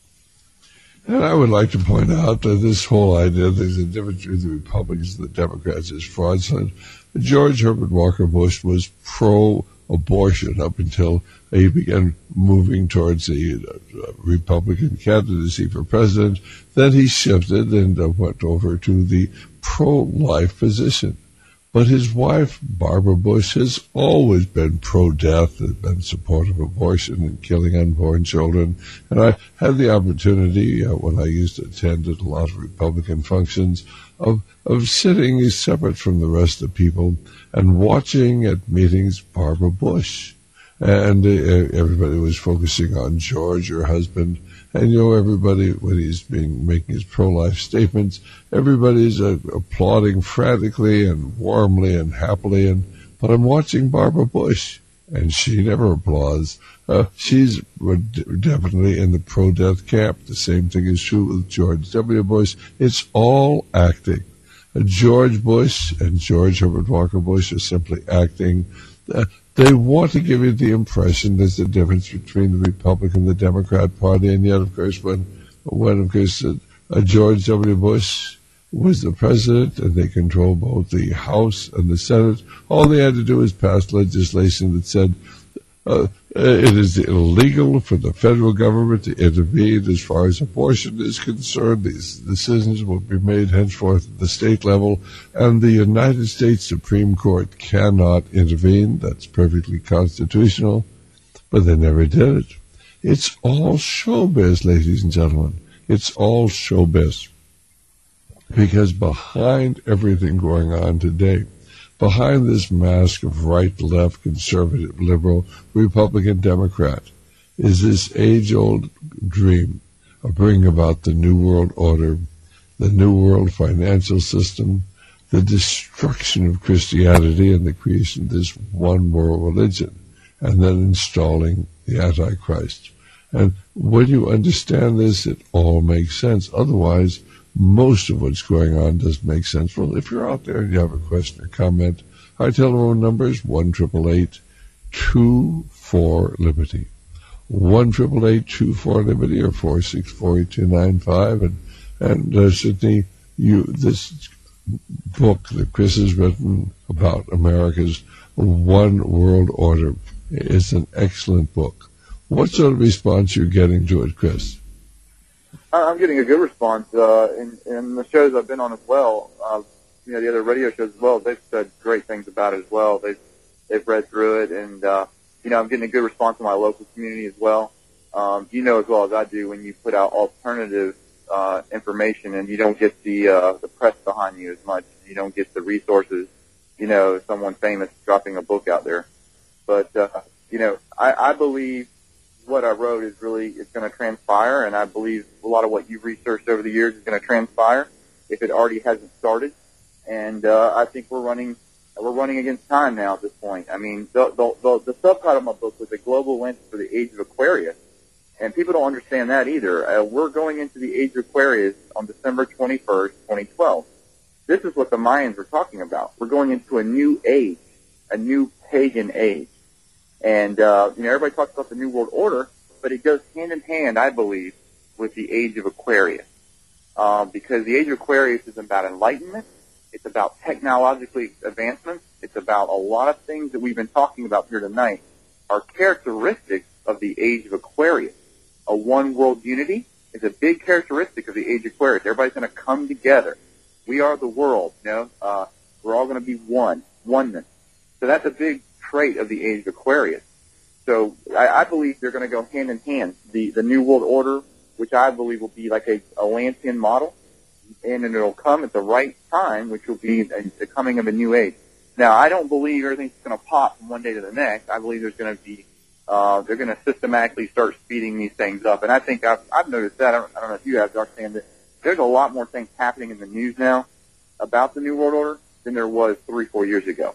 And I would like to point out that this whole idea that there's a difference between the Republicans and the Democrats is fraudulent. George Herbert Walker Bush was pro-abortion up until he began moving towards the Republican candidacy for president. Then he shifted and went over to the pro-life position. But his wife, Barbara Bush, has always been pro-death, has been supportive of abortion and killing unborn children. And I had the opportunity, when I used to attend at a lot of Republican functions, of sitting separate from the rest of the people and watching at meetings Barbara Bush. And everybody was focusing on George, her husband. And, everybody, when he's making his pro-life statements, everybody's applauding frantically and warmly and happily. But I'm watching Barbara Bush, and she never applauds. She's definitely in the pro-death camp. The same thing is true with George W. Bush. It's all acting. George Bush and George Herbert Walker Bush are simply acting. They want to give you the impression there's a difference between the Republican and the Democrat Party, and yet, of course, when George W. Bush was the president and they controlled both the House and the Senate, all they had to do was pass legislation that said It is illegal for the federal government to intervene as far as abortion is concerned. These decisions will be made henceforth at the state level, and the United States Supreme Court cannot intervene. That's perfectly constitutional, but they never did it. It's all showbiz, ladies and gentlemen. It's all showbiz. Because behind everything going on today, behind this mask of right, left, conservative, liberal, Republican, Democrat, is this age-old dream of bringing about the New World Order, the New World financial system, the destruction of Christianity and the creation of this one world religion, and then installing the Antichrist. And when you understand this, it all makes sense. Otherwise, most of what's going on doesn't make sense. Well, if you're out there and you have a question or comment, our telephone number is 1-888-24-LIBERTY. 1-888-24-LIBERTY or 464-8295. And Sydney, this book that Chris has written about America's One World Order is an excellent book. What sort of response are you getting to it, Chris? I'm getting a good response in the shows I've been on as well. The other radio shows as well. They've said great things about it as well. They've read through it, and I'm getting a good response from my local community as well. You know as well as I do when you put out alternative information and you don't get the press behind you as much. You don't get the resources. Someone famous dropping a book out there. But I believe what I wrote is going to transpire, and I believe a lot of what you've researched over the years is going to transpire if it already hasn't started. And I think we're running against time now at this point. I mean, the subtitle of my book was A Global Lens for the Age of Aquarius, and people don't understand that either. We're going into the Age of Aquarius on December 21st, 2012. This is what the Mayans were talking about. We're going into a new age, a new pagan age. And, everybody talks about the New World Order, but it goes hand in hand, I believe, with the Age of Aquarius. Because the Age of Aquarius is about enlightenment. It's about technological advancements. It's about a lot of things that we've been talking about here tonight are characteristics of the Age of Aquarius. A one world unity is a big characteristic of the Age of Aquarius. Everybody's going to come together. We are the world, we're all going to be oneness. So that's a big trait of the Age of Aquarius. So I believe they're going to go hand in hand. The New World Order, which I believe will be like a Atlantean model, and it'll come at the right time, which will be the coming of a new age. Now, I don't believe everything's going to pop from one day to the next. I believe there's going to be, they're going to systematically start speeding these things up. And I think I've noticed that. I don't know if you have, Dr. Stan, that there's a lot more things happening in the news now about the New World Order than there was 3-4 years ago.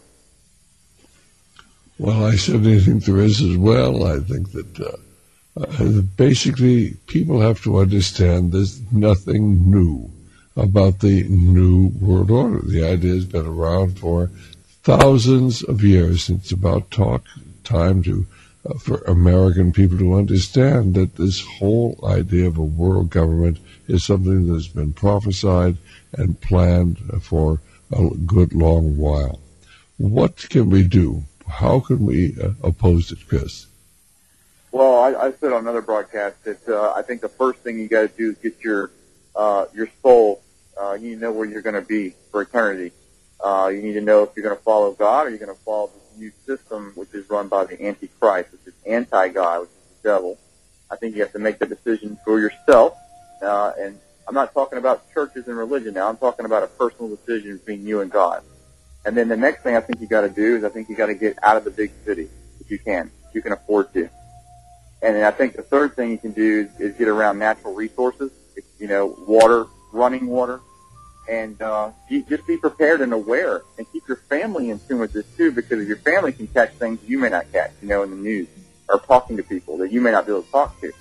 Well, I certainly think there is as well. I think that basically people have to understand there's nothing new about the New World Order. The idea has been around for thousands of years. It's about time for American people to understand that this whole idea of a world government is something that has been prophesied and planned for a good long while. What can we do? How can we oppose it, Chris? Well, I said on another broadcast that I think the first thing you got to do is get your soul. You need to know where you're going to be for eternity. You need to know if you're going to follow God or you're going to follow this new system, which is run by the Antichrist, which is anti-God, which is the devil. I think you have to make the decision for yourself. And I'm not talking about churches and religion now. I'm talking about a personal decision between you and God. And then the next thing I think you got to do is I think you got to get out of the big city if you can afford to. And then I think the third thing you can do is get around natural resources, water, running water, and just be prepared and aware, and keep your family in tune with this too, because your family can catch things you may not catch, in the news, or talking to people that you may not be able to talk to.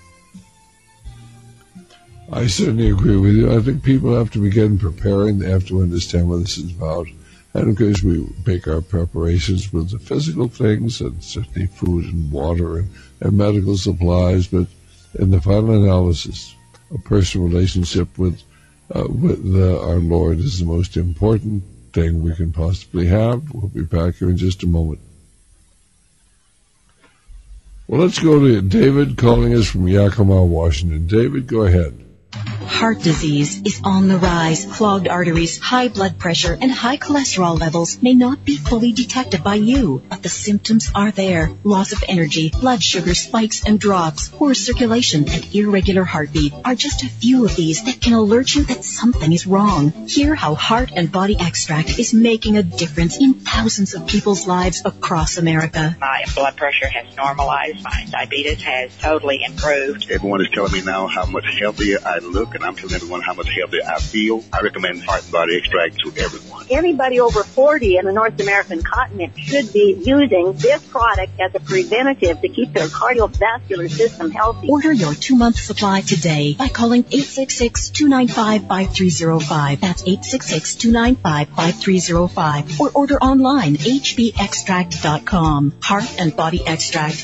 I certainly agree with you. I think people have to begin preparing. They have to understand what this is about. And of course, we make our preparations with the physical things, and certainly food and water and medical supplies. But in the final analysis, a personal relationship with our Lord is the most important thing we can possibly have. We'll be back here in just a moment. Well, let's go to David calling us from Yakima, Washington. David, go ahead. Heart disease is on the rise. Clogged arteries, high blood pressure, and high cholesterol levels may not be fully detected by you, but the symptoms are there. Loss of energy, blood sugar spikes and drops, poor circulation, and irregular heartbeat are just a few of these that can alert you that something is wrong. Hear how Heart and Body Extract is making a difference in thousands of people's lives across America. My blood pressure has normalized. My diabetes has totally improved. Everyone is telling me now how much healthier I look, and I'm telling everyone how much healthier I feel. I recommend Heart and Body Extract to everyone. Anybody over 40 in the North American continent should be using this product as a preventative to keep their cardiovascular system healthy. Order your 2-month supply today by calling 866-295-5305. That's 866-295-5305. Or order online, hbextract.com. Heart and Body Extract,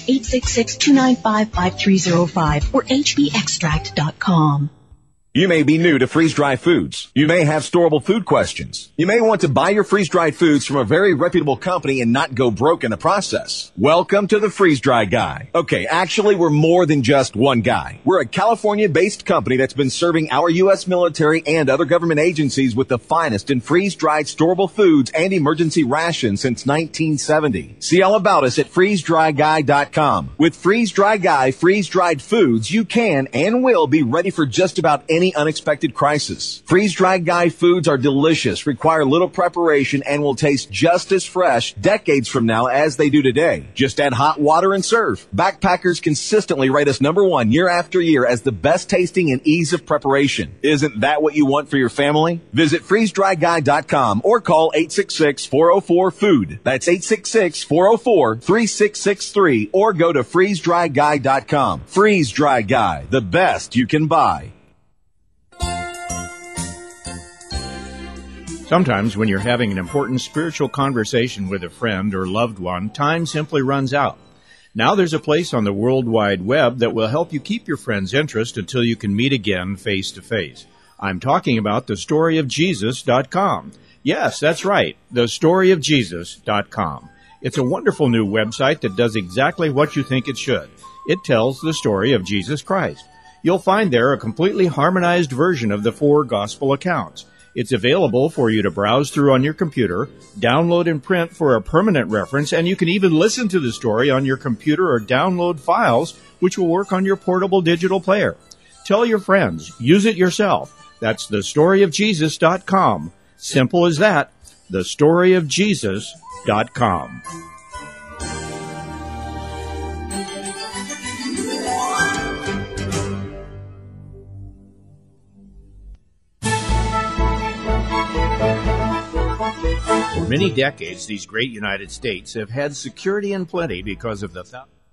866-295-5305 or hbextract.com. You may be new to freeze-dried foods. You may have storable food questions. You may want to buy your freeze-dried foods from a very reputable company and not go broke in the process. Welcome to the Freeze-Dry Guy. Okay, actually, we're more than just one guy. We're a California-based company that's been serving our U.S. military and other government agencies with the finest in freeze-dried storable foods and emergency rations since 1970. See all about us at freezedryguy.com. With Freeze-Dry Guy freeze-dried foods, you can and will be ready for just about any unexpected crisis. Freeze-dried Guy foods are delicious, require little preparation, and will taste just as fresh decades from now as they do today. Just add hot water and serve. Backpackers consistently rate us #1 year after year as the best tasting and ease of preparation. Isn't that what you want for your family? Visit freezedryguy.com or call 866-404-FOOD. That's 866-404-3663 or go to freezedryguy.com. Freeze-Dry Guy, the best you can buy. Sometimes when you're having an important spiritual conversation with a friend or loved one, time simply runs out. Now there's a place on the World Wide Web that will help you keep your friend's interest until you can meet again face to face. I'm talking about thestoryofjesus.com. Yes, that's right, thestoryofjesus.com. It's a wonderful new website that does exactly what you think it should. It tells the story of Jesus Christ. You'll find there a completely harmonized version of the 4 gospel accounts. It's available for you to browse through on your computer, download and print for a permanent reference, and you can even listen to the story on your computer or download files, which will work on your portable digital player. Tell your friends. Use it yourself. That's thestoryofjesus.com. Simple as that. thestoryofjesus.com. For many decades, these great United States have had security in plenty because of the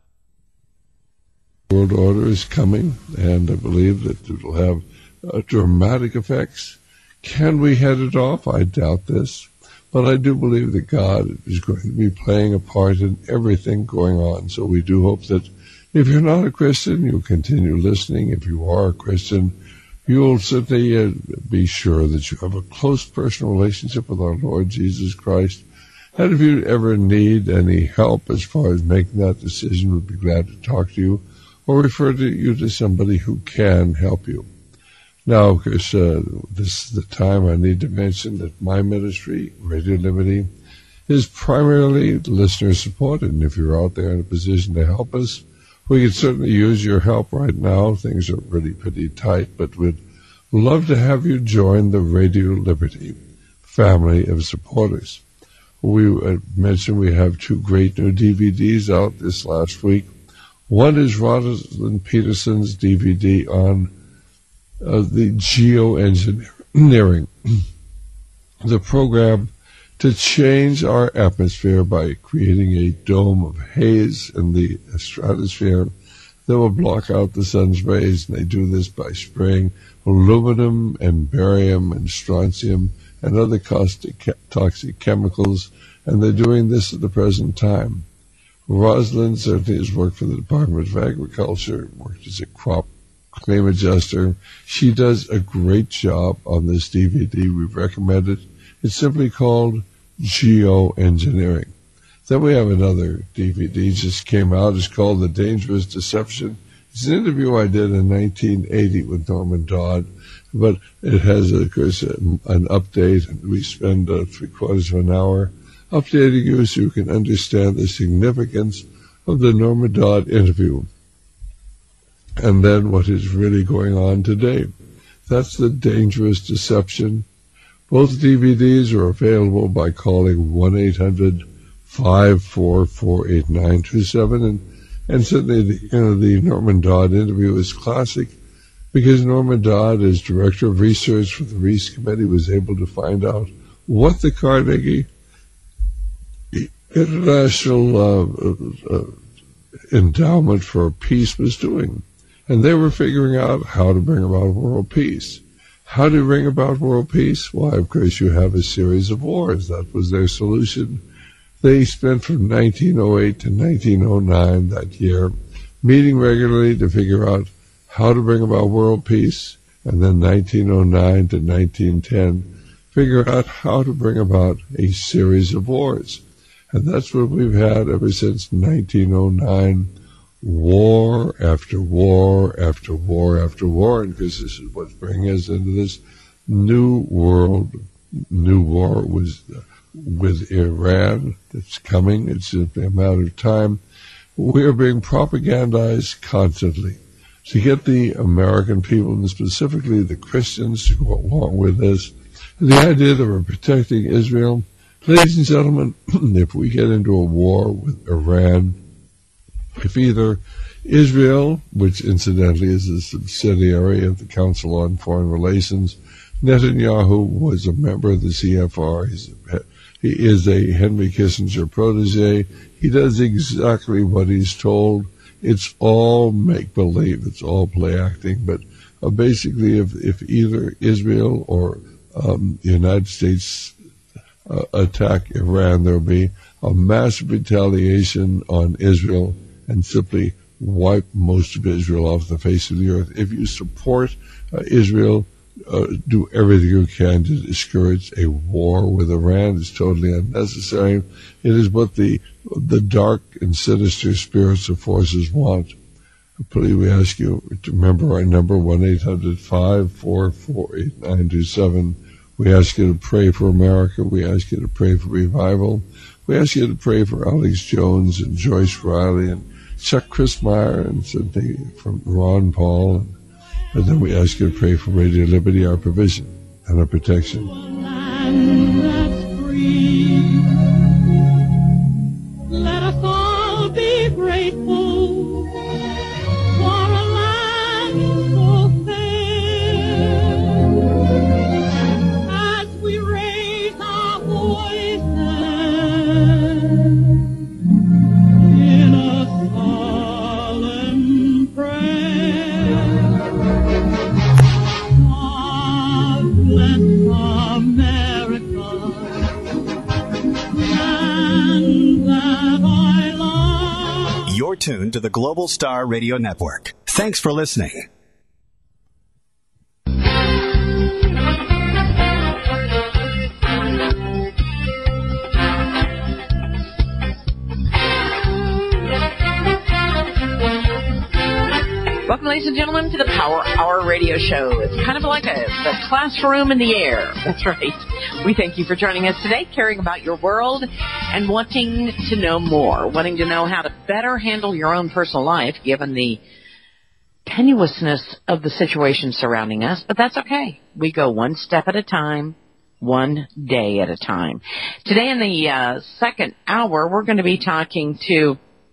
world order is coming, and I believe that it will have dramatic effects. Can we head it off? I doubt this. But I do believe that God is going to be playing a part in everything going on. So we do hope that if you're not a Christian, you'll continue listening. If you are a Christian, you'll certainly be sure that you have a close personal relationship with our Lord Jesus Christ. And if you ever need any help as far as making that decision, we'd be glad to talk to you or refer you to somebody who can help you. Now, of course, this is the time I need to mention that my ministry, Radio Liberty, is primarily listener-supported. And if you're out there in a position to help us, we could certainly use your help right now. Things are really pretty tight, but we'd love to have you join the Radio Liberty family of supporters. We mentioned we have 2 great new DVDs out this last week. One is Rosalind Peterson's DVD on the geoengineering, the program to change our atmosphere by creating a dome of haze in the stratosphere that will block out the sun's rays. And they do this by spraying aluminum and barium and strontium and other toxic chemicals, and they're doing this at the present time. Rosalind certainly has worked for the Department of Agriculture, worked as a crop claim adjuster. She does a great job on this DVD. We recommend it. It's simply called Geoengineering. Then we have another DVD just came out. It's called The Dangerous Deception. It's an interview I did in 1980 with Norman Dodd, but it has, of course, an update, and we spend 3/4 of an hour updating you so you can understand the significance of the Norman Dodd interview and then what is really going on today. That's The Dangerous Deception. Both DVDs are available by calling 1-800-544-8927, and certainly the Norman Dodd interview is classic because Norman Dodd, as Director of Research for the Reese Committee, was able to find out what the Carnegie International Endowment for Peace was doing. And they were figuring out how to bring about world peace. How to bring about world peace? Why, of course, you have a series of wars. That was their solution. They spent from 1908 to 1909, that year, meeting regularly to figure out how to bring about world peace, and then 1909 to 1910, figure out how to bring about a series of wars. And that's what we've had ever since 1909, war after war after war after war, and because this is what's bringing us into this new world, new war with Iran that's coming. It's simply a matter of time. We are being propagandized constantly to get the American people, and specifically the Christians, to go along with this. And the idea that we're protecting Israel. Ladies and gentlemen, if we get into a war with Iran, if either Israel, which incidentally is a subsidiary of the Council on Foreign Relations, Netanyahu was a member of the CFR, he is a Henry Kissinger protege, he does exactly what he's told. It's all make-believe, it's all play acting, but basically if either Israel or the United States attack Iran, there will be a massive retaliation on Israel and simply wipe most of Israel off the face of the earth. If you support Israel, do everything you can to discourage a war with Iran. It's totally unnecessary. It is what the dark and sinister spirits of forces want. Please, we ask you to remember our number, 1-800-544-8927. We ask you to pray for America. We ask you to pray for revival. We ask you to pray for Alex Jones and Joyce Riley and Chuck Christmeyer and Cynthia from Ron Paul. And then we ask you to pray for Radio Liberty, our provision and our protection. Let us all be grateful for a land so fair. As we raise our voices in a solemn prayer, God bless America, land that I love. You're tuned to the Global Star Radio Network. Thanks for listening. Welcome, ladies and gentlemen, to the Power Hour Radio Show. It's kind of like the classroom in the air. That's right. We thank you for joining us today, caring about your world and wanting to know more, wanting to know how to better handle your own personal life given the tenuousness of the situation surrounding us. But that's okay. We go one step at a time, one day at a time. Today in the second hour, we're going to be talking to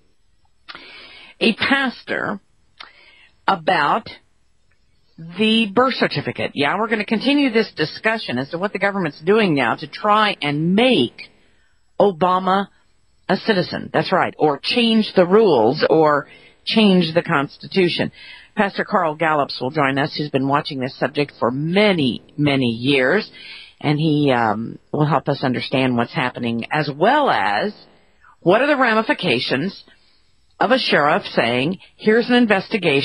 a pastor about the birth certificate. Yeah, we're going to continue this discussion as to what the government's doing now to try and make Obama a citizen. That's right. Or change the rules or change the Constitution. Pastor Carl Gallups will join us, who's been watching this subject for many, many years, and he will help us understand what's happening, as well as what are the ramifications of a sheriff saying, here's an investigation